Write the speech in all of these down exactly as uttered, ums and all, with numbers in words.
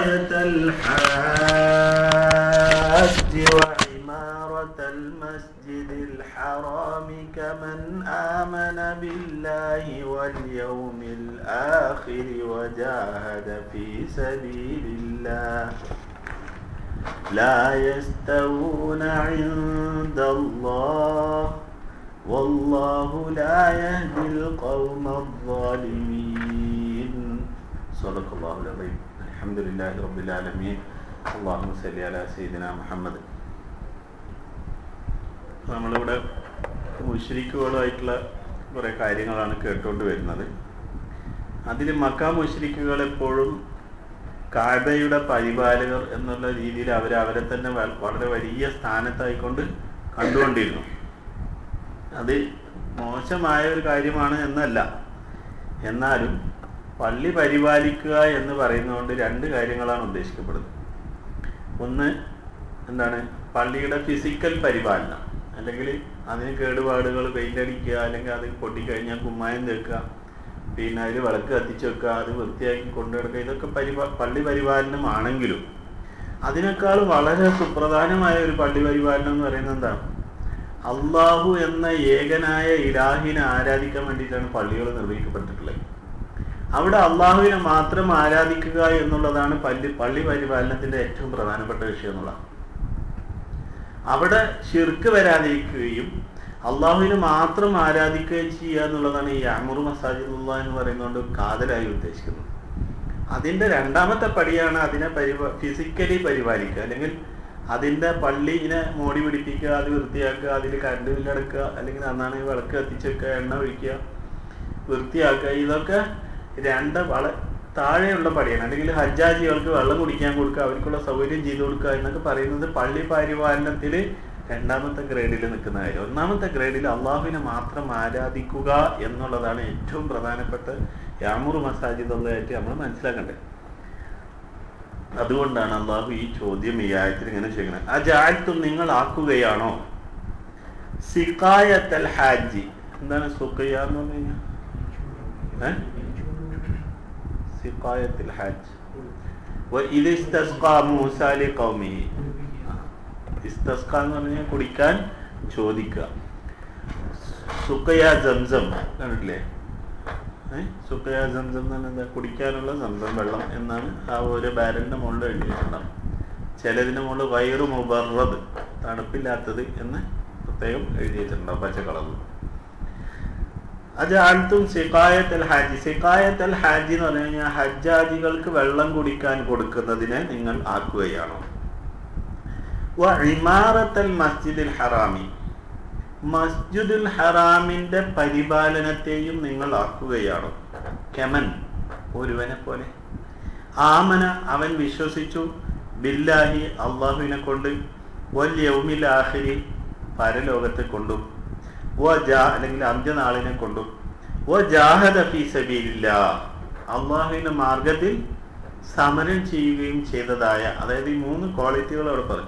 سقاية الحاج وعمارة المسجد الحرام كمن آمن بالله واليوم الآخر وجاهد في سبيل الله لا يستوون عند الله والله لا يهدي القوم الظالمين صدق الله العظيم الحمد لله رب العالمين اللهم صل على سيدنا محمد. നമ്മളിവിടെ മുശ്രിക്കുകളുമായിട്ടുള്ള കുറേ കാര്യങ്ങളാണ് കേട്ടുകൊണ്ട് വരുന്നത്. അതിൽ മക്ക മുശ്രിക്കുകൾ എപ്പോഴും കഅബയുടെ പരിപാലകർ എന്നുള്ള രീതിയിൽ അവർ അവരെ തന്നെ വളരെ വലിയ സ്ഥാനത്തായിക്കൊണ്ട് കണ്ടുകൊണ്ടിരുന്നു. അത് മോശമായ ഒരു കാര്യമാണ് എന്നല്ല, എന്നാലും പള്ളി പരിപാലിക്കുക എന്ന് പറയുന്നതുകൊണ്ട് രണ്ട് കാര്യങ്ങളാണ് ഉദ്ദേശിക്കപ്പെടുന്നത്. ഒന്ന് എന്താണ്, പള്ളിയുടെ ഫിസിക്കൽ പരിപാലനം, അല്ലെങ്കിൽ അതിന് കേടുപാടുകൾ പെയിൻ്റ് അടിക്കുക, അല്ലെങ്കിൽ അത് പൊട്ടിക്കഴിഞ്ഞാൽ കുമ്മായം തേക്കുക, പിന്നെ അതിൽ വിളക്ക് കത്തിച്ച് വെക്കുക, അത് വൃത്തിയാക്കി കൊണ്ടുനടക്കുക, ഇതൊക്കെ പരിപാ പള്ളി പരിപാലനമാണെങ്കിലും അതിനേക്കാൾ വളരെ സുപ്രധാനമായ ഒരു പള്ളി പരിപാലനം എന്ന് പറയുന്നത് എന്താണ്, അള്ളാഹു എന്ന ഏകനായ ഇലാഹിനെ ആരാധിക്കാൻ വേണ്ടിയിട്ടാണ് പള്ളികൾ നിർവഹിക്കപ്പെട്ടിട്ടുള്ളത്. അവിടെ അള്ളാഹുവിനെ മാത്രം ആരാധിക്കുക എന്നുള്ളതാണ് പള്ളി പള്ളി പരിപാലനത്തിന്റെ ഏറ്റവും പ്രധാനപ്പെട്ട വിഷയം എന്നുള്ളത്. അവിടെ ശിർക്ക് വരാതിരിക്കുകയും അള്ളാഹുവിനെ മാത്രം ആരാധിക്കുകയും ചെയ്യുക എന്നുള്ളതാണ് ഈ യഅ്മുറു മസാജിദുല്ലാഹ് എന്ന് പറയുന്നതുകൊണ്ട് കാതലായി ഉദ്ദേശിക്കുന്നത്. അതിന്റെ രണ്ടാമത്തെ പടിയാണ് അതിനെ പരിപാ ഫിസിക്കലി പരിപാലിക്കുക, അല്ലെങ്കിൽ അതിൻ്റെ പള്ളിനെ മോടി പിടിപ്പിക്കുക, അത് വൃത്തിയാക്കുക, അതിൽ കറണ്ട് ബില്ലടക്കുക, അല്ലെങ്കിൽ നന്നാണെങ്കിൽ വിളക്ക് കത്തിച്ച് വെക്കുക, എണ്ണ ഒഴിക്കുക, വൃത്തിയാക്കുക. ഇതൊക്കെ രണ്ട് വള താഴെയുള്ള പടിയാണ്. അല്ലെങ്കിൽ ഹജ്ജാജികൾക്ക് വെള്ളം കുടിക്കാൻ കൊടുക്കുക, അവർക്കുള്ള സൗകര്യം ചെയ്തു കൊടുക്കുക എന്നൊക്കെ പറയുന്നത് പള്ളി പരിപാലനത്തിൽ രണ്ടാമത്തെ ഗ്രേഡിൽ നിൽക്കുന്ന കാര്യം. ഒന്നാമത്തെ ഗ്രേഡിൽ അള്ളാഹുവിനെ മാത്രം ആരാധിക്കുക എന്നുള്ളതാണ് ഏറ്റവും പ്രധാനപ്പെട്ട യഅ്മുറു മസാജിദുള്ളായിട്ട് നമ്മൾ മനസ്സിലാക്കേണ്ടത്. അതുകൊണ്ടാണ് അള്ളാഹു ഈ ചോദ്യം ഈ ആയത്തിൽ ഇങ്ങനെ ചെയ്യുന്നത്. അജഅൽതും നിങ്ങൾ ആക്കുകയാണോ സിഖായത്തൽ ഹാജി. എന്താണ് സുഖിയ എന്ന് പറഞ്ഞു കഴിഞ്ഞാൽ? ഏഹ് സിഖായത്തുൽ ഹാജ്. വഇദ് ഇസ്തസ്ഖാ മൂസാ ലിഖൗമിഹി. ഇസ്തസ്ഖ എന്ന് പറഞ്ഞാൽ കുടിക്കാൻ ചോദിക്കുക. സുഖയ സംസം കണ്ടിട്ടില്ലേ? സുഖയ സംസം എന്ന് പറഞ്ഞാൽ എന്താ? കുടിക്കാനുള്ള സംസം വെള്ളം എന്നാണ് ആ ഒരു ബാരലിന്റെ മുകളിൽ എഴുതിയിട്ടുണ്ടാവും. ചിലതിന്റെ മുകളിൽ വയറു മുബറദ്, തണുപ്പില്ലാത്തത് എന്ന് പ്രത്യേകം എഴുതിയിട്ടുണ്ടാവും പച്ച കളറിൽ. അജഅൽതും സിഖായത്തുൽ ഹാജി. സിഖായത്തുൽ ഹാജി എന്ന് പറഞ്ഞു കഴിഞ്ഞാൽ ഹജ്ജാജികൾക്ക് വെള്ളം കുടിക്കാൻ കൊടുക്കുന്നതിനെ നിങ്ങൾ ആക്കുകയാണോ? വ ഇമാറത്തുൽ മസ്ജിദിൽ ഹറാമി. മസ്ജിദുൽ ഹറാമിന്റെ പരിപാലനത്തെയും നിങ്ങൾ ആക്കുകയാണോ? കമൻ ഒരുവനെ പോലെ ആമന അവൻ വിശ്വസിച്ചു, ബില്ലാഹി അള്ളാഹുവിനെ കൊണ്ട്, വൽ യൗമിൽ ആഖിരി പരലോകത്തെ കൊണ്ടും, വ ജാ അല്ലെങ്കിൽ അന്ത്യനാളിനെ കൊണ്ടും, വ ജാഹദ ഫീ സബീലില്ലാഹ് അള്ളാഹുവിന്റെ മാർഗത്തിൽ സമരം ചെയ്യുകയും ചെയ്തതായ, അതായത് ഈ മൂന്ന് ക്വാളിറ്റികൾ അവിടെ പറഞ്ഞു.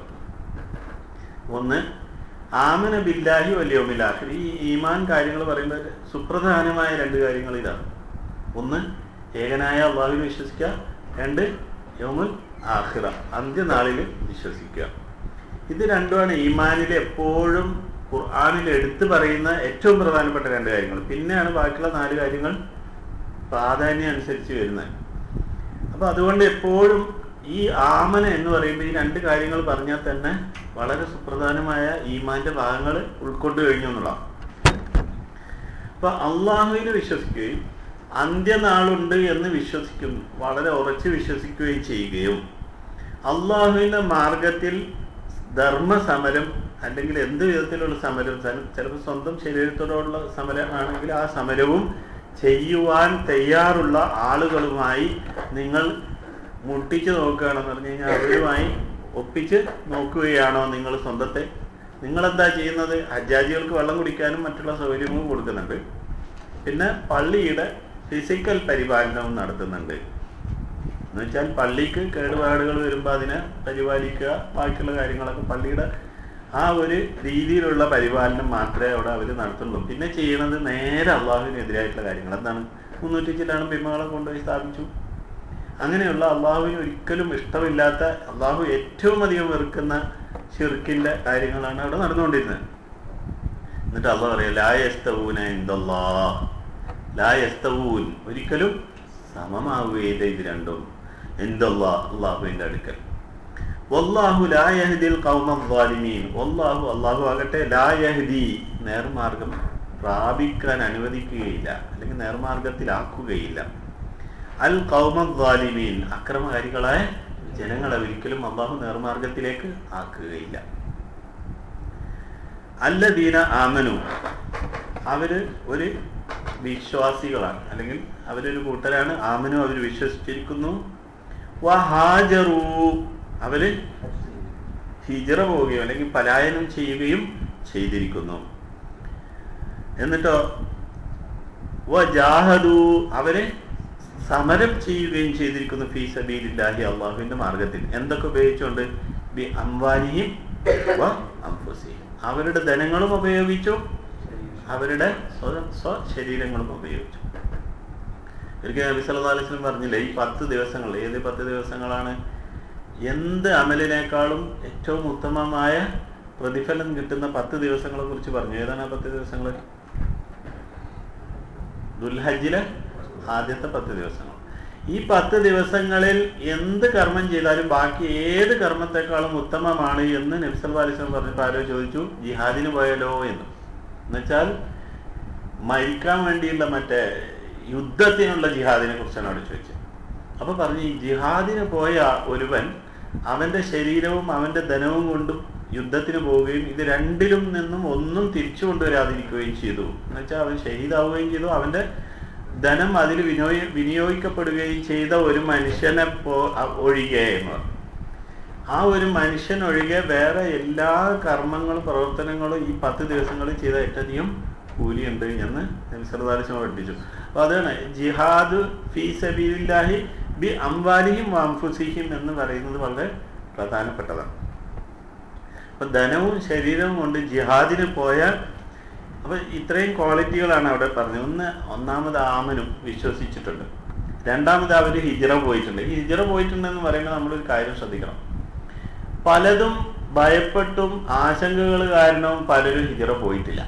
ഒന്ന് ആമന ബില്ലാഹി വൽ യൗമിൽ ആഖിർ. ഈ ഈമാൻ കാര്യങ്ങൾ പറയുമ്പോൾ സുപ്രധാനമായ രണ്ട് കാര്യങ്ങൾ ഇതാണ്. ഒന്ന് ഏകനായ അള്ളാഹുവിനെ വിശ്വസിക്കുക, രണ്ട് യൗമുൽ ആഖിറ അന്ത്യനാളിൽ വിശ്വസിക്കുക. ഇത് രണ്ടുമാണ് ഈമാനിൽ എപ്പോഴും ഖുർആനിൽ എടുത്തു പറയുന്ന ഏറ്റവും പ്രധാനപ്പെട്ട രണ്ട് കാര്യങ്ങൾ. പിന്നെയാണ് ബാക്കിയുള്ള നാല് കാര്യങ്ങൾ പ്രാധാന്യം അനുസരിച്ച് വരുന്നത്. അപ്പൊ അതുകൊണ്ട് എപ്പോഴും ഈ ആമന എന്ന് പറയുമ്പോൾ ഈ രണ്ട് കാര്യങ്ങൾ പറഞ്ഞാൽ തന്നെ വളരെ സുപ്രധാനമായ ഈമാന്റെ ഭാഗങ്ങൾ ഉൾക്കൊണ്ടു കഴിഞ്ഞു എന്നുള്ളതാണ്. അപ്പൊ അള്ളാഹുവിനെ വിശ്വസിക്കുകയും അന്ത്യനാളുണ്ട് എന്ന് വിശ്വസിക്കുന്നു, വളരെ ഉറച്ചു വിശ്വസിക്കുകയും ചെയ്യുകയും അള്ളാഹുവിന്റെ മാർഗത്തിൽ ധർമ്മസമരം അല്ലെങ്കിൽ എന്ത് വിധത്തിലുള്ള സമരം, ചിലപ്പോൾ സ്വന്തം ശരീരത്തോടുള്ള സമരമാണെങ്കിൽ ആ സമരവും ചെയ്യുവാൻ തയ്യാറുള്ള ആളുകളുമായി നിങ്ങൾ മുട്ടിച്ച് നോക്കുകയാണെന്ന് പറഞ്ഞു കഴിഞ്ഞാൽ അവരുമായി ഒപ്പിച്ച് നോക്കുകയാണോ നിങ്ങൾ സ്വന്തത്തെ? നിങ്ങളെന്താ ചെയ്യുന്നത്? ഹജ്ജാജികൾക്ക് വെള്ളം കുടിക്കാനും മറ്റുള്ള സൗകര്യങ്ങളും കൊടുക്കുന്നുണ്ട്, പിന്നെ പള്ളിയുടെ ഫിസിക്കൽ പരിപാലനവും നടത്തുന്നുണ്ട്. എന്ന് വെച്ചാൽ പള്ളിക്ക് കേടുപാടുകൾ വരുമ്പോൾ അതിനെ പരിപാലിക്കുക, ബാക്കിയുള്ള കാര്യങ്ങളൊക്കെ പള്ളിയുടെ ആ ഒരു രീതിയിലുള്ള പരിപാലനം മാത്രമേ അവിടെ അവർ നടത്തുള്ളൂ. പിന്നെ ചെയ്യുന്നത് നേരെ അള്ളാഹുവിനെതിരായിട്ടുള്ള കാര്യങ്ങൾ. എന്താണ്? മുന്നൂറ്റി ചില്ലാണ് ബിംബങ്ങളെ കൊണ്ടുപോയി സ്ഥാപിച്ചു, അങ്ങനെയുള്ള അള്ളാഹുവിന് ഒരിക്കലും ഇഷ്ടമില്ലാത്ത, അള്ളാഹു ഏറ്റവും അധികം വെറുക്കുന്ന ശിർക്കിന്റെ കാര്യങ്ങളാണ് അവിടെ നടന്നുകൊണ്ടിരുന്നത്. എന്നിട്ട് അള്ളാഹു പറയാം ലാ യസ്തവൂന ഇൻദല്ലാഹ്, ലാ യസ്തവൂൻ ഒരിക്കലും സമമാവുകയില്ല ഇത് രണ്ടും, ഇൻദല്ലാഹ് അള്ളാഹുവിന്റെ അടുക്കൽ. വല്ലാഹു ലാ യഹ്ദിൽ ഖൗമൽ ളാലിമീൻ, വല്ലാഹു അള്ളാഹു ആകട്ടെ ലാ യഹ്ദി നേർമാർഗം പ്രാപിക്കാൻ അനുവദിക്കുകയില്ല, അല്ലെങ്കിൽ നേർമാർഗത്തിലാക്കുകയില്ല, അൽ ഖൗമൽ ളാലിമീൻ അക്രമകാരികളായ ജനങ്ങളെ ഒരിക്കലും അള്ളാഹു നേർമാർഗത്തിലേക്ക് ആക്കുകയില്ല. അല്ലദീന ആമനു അവര് ഒരു വിശ്വാസികളാണ്, അല്ലെങ്കിൽ അവരൊരു കൂട്ടരാണ്. ആമനു അവർ വിശ്വസിച്ചിരിക്കുന്നു. വഹാജറു അവര് ഹിജ്റ പോവുകയും അല്ലെങ്കിൽ പലായനം ചെയ്യുകയും ചെയ്തിരിക്കുന്നു. എന്നിട്ടോ വജാഹദു അവര് സമരം ചെയ്യുകയും ചെയ്തിരിക്കുന്നു ഫീ സബീലില്ലാഹി അള്ളാഹുവിന്റെ മാർഗത്തിൽ. എന്തൊക്കെ ഉപയോഗിച്ചുകൊണ്ട്? ബി അംവാലിഹിം വ അൻഫുസിഹിം അവരുടെ ധനങ്ങളും ഉപയോഗിച്ചു, അവരുടെ സ്വ ശരീരങ്ങളും ഉപയോഗിച്ചു. ഒരിക്കൽ നബി സല്ലല്ലാഹു അലൈഹി വസല്ലം പറഞ്ഞില്ലേ, ഈ പത്ത് ദിവസങ്ങൾ, ഏത് പത്ത് ദിവസങ്ങളാണ്? എന്ത് അമലിനേക്കാളും ഏറ്റവും ഉത്തമമായ പ്രതിഫലം കിട്ടുന്ന പത്ത് ദിവസങ്ങളെ കുറിച്ച് പറഞ്ഞു. ഏതാണ് ആ പത്ത് ദിവസങ്ങൾ? ദുൽഹജ്ജിലെ ആദ്യത്തെ പത്ത് ദിവസങ്ങൾ. ഈ പത്ത് ദിവസങ്ങളിൽ എന്ത് കർമ്മം ചെയ്താലും ബാക്കി ഏത് കർമ്മത്തെക്കാളും ഉത്തമമാണ് എന്ന് നബി സല്ലല്ലാഹു അലൈഹി വസല്ലം പറഞ്ഞപ്പോൾ ആരോ ചോദിച്ചു, ജിഹാദിന് പോയാലോ എന്ന്. എന്നുവെച്ചാൽ മരിക്കാൻ വേണ്ടിയുള്ള മറ്റേ യുദ്ധത്തിനുള്ള ജിഹാദിനെ കുറിച്ചാണ് അവിടെ ചോദിച്ചത്. അപ്പൊ പറഞ്ഞു, ഈ ജിഹാദിന് പോയ ഒരുവൻ അവന്റെ ശരീരവും അവന്റെ ധനവും കൊണ്ടും യുദ്ധത്തിന് പോവുകയും ഇത് രണ്ടിലും നിന്നും ഒന്നും തിരിച്ചു കൊണ്ടുവരാതിരിക്കുകയും ചെയ്തു. എന്നുവെച്ചാൽ അവൻ ഷഹീദാവുകയും ചെയ്തു, അവന്റെ ധനം അതിൽ വിനിയോഗ വിനിയോഗിക്കപ്പെടുകയും ചെയ്ത ഒരു മനുഷ്യനെ പോ ഒഴികെ എന്ന് പറഞ്ഞു. ആ ഒരു മനുഷ്യൻ ഒഴികെ വേറെ എല്ലാ കർമ്മങ്ങളും പ്രവർത്തനങ്ങളും ഈ പത്ത് ദിവസങ്ങളിൽ ചെയ്ത ഏറ്റവും കൂലിയുണ്ട് എന്ന് നബി സല്ലല്ലാഹു അലൈഹി വസല്ലം പഠിപ്പിച്ചു. അപ്പൊ അതാണ് ജിഹാദ് ഫീ സബീലില്ലാഹി ബി അംവാലിഹിം വ അൻഫുസിഹിം എന്ന് പറയുന്നത് വളരെ പ്രധാനപ്പെട്ടതാണ്. അപ്പൊ ധനവും ശരീരവും കൊണ്ട് ജിഹാദിന് പോയാൽ, അപ്പൊ ഇത്രയും ക്വാളിറ്റികളാണ് അവിടെ പറഞ്ഞത്. ഒന്ന്, ഒന്നാമത് ആമനും വിശ്വസിച്ചിട്ടുണ്ട്. രണ്ടാമത് അവര് ഹിജ്റ പോയിട്ടുണ്ട്. ഈ ഹിജ്റ പോയിട്ടുണ്ടെന്ന് പറയുമ്പോൾ നമ്മളൊരു കാര്യം ശ്രദ്ധിക്കണം. പലതും ഭയപ്പെട്ടും ആശങ്കകൾ കാരണവും പലരും ഹിജ്റ പോയിട്ടില്ല.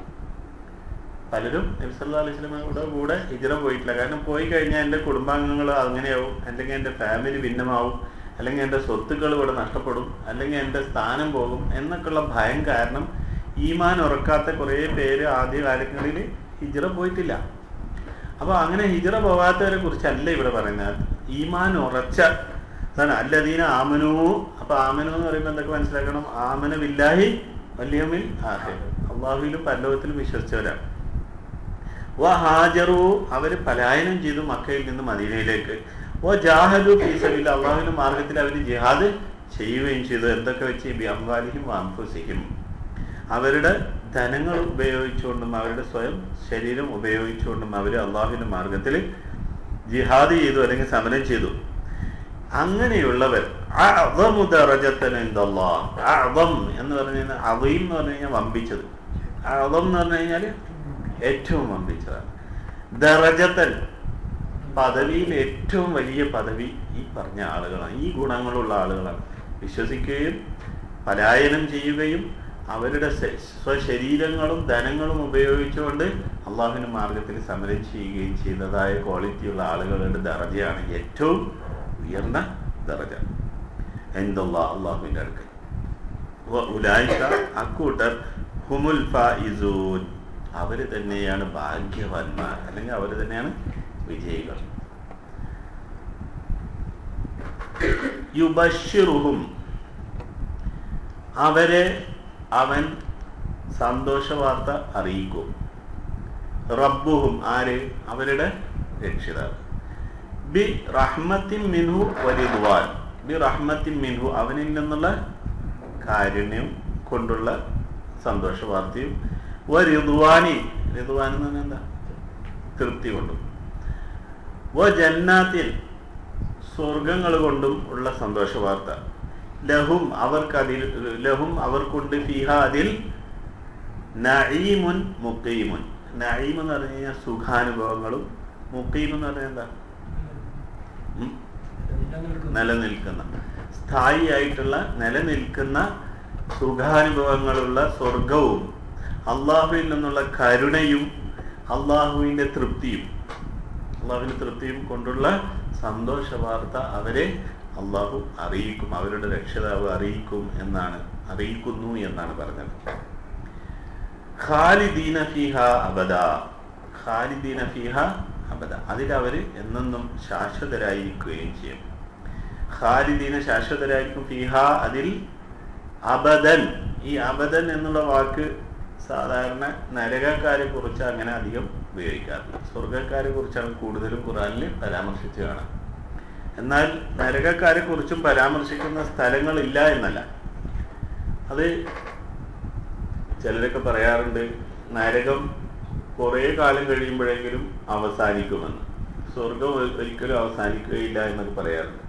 പലരും നബി സല്ലല്ലാഹു അലൈഹി വസല്ലമയുടെ കൂടെ ഹിജ്റ പോയിട്ടില്ല. കാരണം പോയി കഴിഞ്ഞാൽ എൻ്റെ കുടുംബാംഗങ്ങൾ അങ്ങനെയാവും, അല്ലെങ്കിൽ എൻ്റെ ഫാമിലി ഭിന്നമാവും, അല്ലെങ്കിൽ എൻ്റെ സ്വത്തുക്കൾ ഇവിടെ നഷ്ടപ്പെടും, അല്ലെങ്കിൽ എൻ്റെ സ്ഥാനം പോകും എന്നൊക്കെയുള്ള ഭയം കാരണം ഈമാൻ ഉറക്കാത്ത കുറേ പേര് ആദ്യ കാലങ്ങളിൽ ഹിജ്റ പോയിട്ടില്ല. അപ്പൊ അങ്ങനെ ഹിജ്റ പോകാത്തവരെ കുറിച്ചല്ല ഇവിടെ പറയുന്നത്. ഈമാൻ ഉറച്ച അതാണ് അല്ലദീന ആമനു. അപ്പൊ ആമനു എന്ന് പറയുമ്പോൾ എന്തൊക്കെ മനസ്സിലാക്കണം? ആമന ബില്ലാഹി വൽ യൗമിൽ ആഖിർ, അള്ളാഹുവിലും പരലോകത്തിലും വിശ്വസിച്ചവരാണ്. വഹാജറു അവര് പലായനം ചെയ്തു മക്കയിൽ നിന്ന് മദീനയിലേക്ക്. വജാഹദു ഫീ സബീലില്ലാഹി അള്ളാഹുവിന്റെ മാർഗത്തിൽ അവർ ജിഹാദ് ചെയ്യുകയും ചെയ്തു. എന്തൊക്കെ വെച്ച്? ബി അംവാലിഹിം വ അൻഫുസിഹിം അവരുടെ ധനങ്ങൾ ഉപയോഗിച്ചുകൊണ്ടും അവരുടെ സ്വയം ശരീരം ഉപയോഗിച്ചുകൊണ്ടും അവർ അള്ളാഹുവിന്റെ മാർഗത്തിൽ ജിഹാദ് ചെയ്തു, അല്ലെങ്കിൽ സമരം ചെയ്തു. അങ്ങനെയുള്ളവർ അഅ്ളമു ദറജത്തൻ ഇൻദല്ലാഹ്. അഅ്ളം എന്ന് പറഞ്ഞു കഴിഞ്ഞാൽ അളീം എന്ന് പറഞ്ഞു കഴിഞ്ഞാൽ വമ്പിച്ചത്. അഅ്ളം എന്ന് പറഞ്ഞു കഴിഞ്ഞാൽ ഏറ്റവും വമ്പിച്ചതാണ്. ദറജത്തൻ പദവിയിൽ ഏറ്റവും വലിയ പദവി ഈ പറഞ്ഞ ആളുകളാണ്, ഈ ഗുണങ്ങളുള്ള ആളുകളാണ്. വിശ്വസിക്കുകയും പലായനം ചെയ്യുകയും അവരുടെ സ്വശരീരങ്ങളും ധനങ്ങളും ഉപയോഗിച്ചുകൊണ്ട് അള്ളാഹുവിന്റെ മാർഗത്തിൽ സമരം ചെയ്യുകയും ചെയ്തതായ ക്വാളിറ്റിയുള്ള ആളുകളുടെ ദറജയാണ് ഏറ്റവും ഉയർന്ന ദറജ ഇൻദല്ലാഹ് അള്ളാഹുവിന്റെ അടുക്കൽ. ഉലൈക അക്കൂട്ടർ ഹുമുൽ ഫായിസൂൻ അവര് തന്നെയാണ് ഭാഗ്യവാന്മാർ, അല്ലെങ്കിൽ അവര് തന്നെയാണ് വിജയികൾ. യുബശ്ശിറുഹും അവരെ അവൻ സന്തോഷവാർത്ത അറിയിക്കും. റബ്ബുഹും ആര്? അവരുടെ രക്ഷിതാവ്. ബി റഹ്മത്തിൻ മിൻഹു വരിദ്വാൻ. ബി റഹ്മത്തിൻ മിൻഹു അവനിൽ നിന്നുള്ള കാരുണ്യം കൊണ്ടുള്ള സന്തോഷവാർത്തയും, വരിദ്വാനി റിദ്വാൻ എന്ന് പറഞ്ഞാൽ എന്താ? തൃപ്തി കൊണ്ടും, വ ജന്നാത്തിൽ സ്വർഗങ്ങൾ കൊണ്ടും ഉള്ള സന്തോഷവാർത്ത. ലഹും അവർക്കതിൽ ലഹും അവർക്കുണ്ട് ഫിഹ അതിൽ നഈമുൻ മുഖീമുൻ. നഈം എന്ന് പറഞ്ഞു കഴിഞ്ഞാൽ സുഖാനുഭവങ്ങളും, മുഖീം എന്ന് പറഞ്ഞാൽ എന്താ? നിലനിൽക്കുന്ന സ്ഥായിയായിട്ടുള്ള നിലനിൽക്കുന്ന സുഖാനുഭവങ്ങളുള്ള സ്വർഗവും അള്ളാഹുവിൽ നിന്നുള്ള കരുണയും അള്ളാഹുവിൻ്റെ തൃപ്തിയും അള്ളാഹുവിൻ്റെ തൃപ്തിയും കൊണ്ടുള്ള സന്തോഷ വാർത്ത അവരെ അള്ളാഹു അറിയിക്കും, അവരുടെ രക്ഷിതാവ് അറിയിക്കും എന്നാണ് അറിയിക്കുന്നു എന്നാണ് പറഞ്ഞത്. ഖാലിദീന ഫീഹ അബദ, ഖാലിദീന ഫീഹ അബദ, അതിൽ അവർ എന്നെന്നും ശാശ്വതരായിരിക്കുകയും ചെയ്യും. ഖാലിദീന ശാശ്വതരായിരിക്കും, ഫീഹ അതിൽ, അബദൻ. ഈ അബദൻ എന്നുള്ള വാക്ക് സാധാരണ നരകക്കാരെ കുറിച്ച് അങ്ങനെ അധികം ഉപയോഗിക്കാറില്ല. സ്വർഗക്കാരെ കുറിച്ചാണ് കൂടുതലും ഖുർആനിൽ പരാമർശിച്ച് കാണാം. എന്നാൽ നരകക്കാരെ കുറിച്ചും പരാമർശിക്കുന്ന സ്ഥലങ്ങളില്ല എന്നല്ല. അത് ചിലരൊക്കെ പറയാറുണ്ട്, നരകം കുറേ കാലം കഴിയുമ്പോഴെങ്കിലും അവസാനിക്കുമെന്ന്, സ്വർഗം ഒരിക്കലും അവസാനിക്കുകയില്ല എന്നൊക്കെ പറയാറുണ്ട്.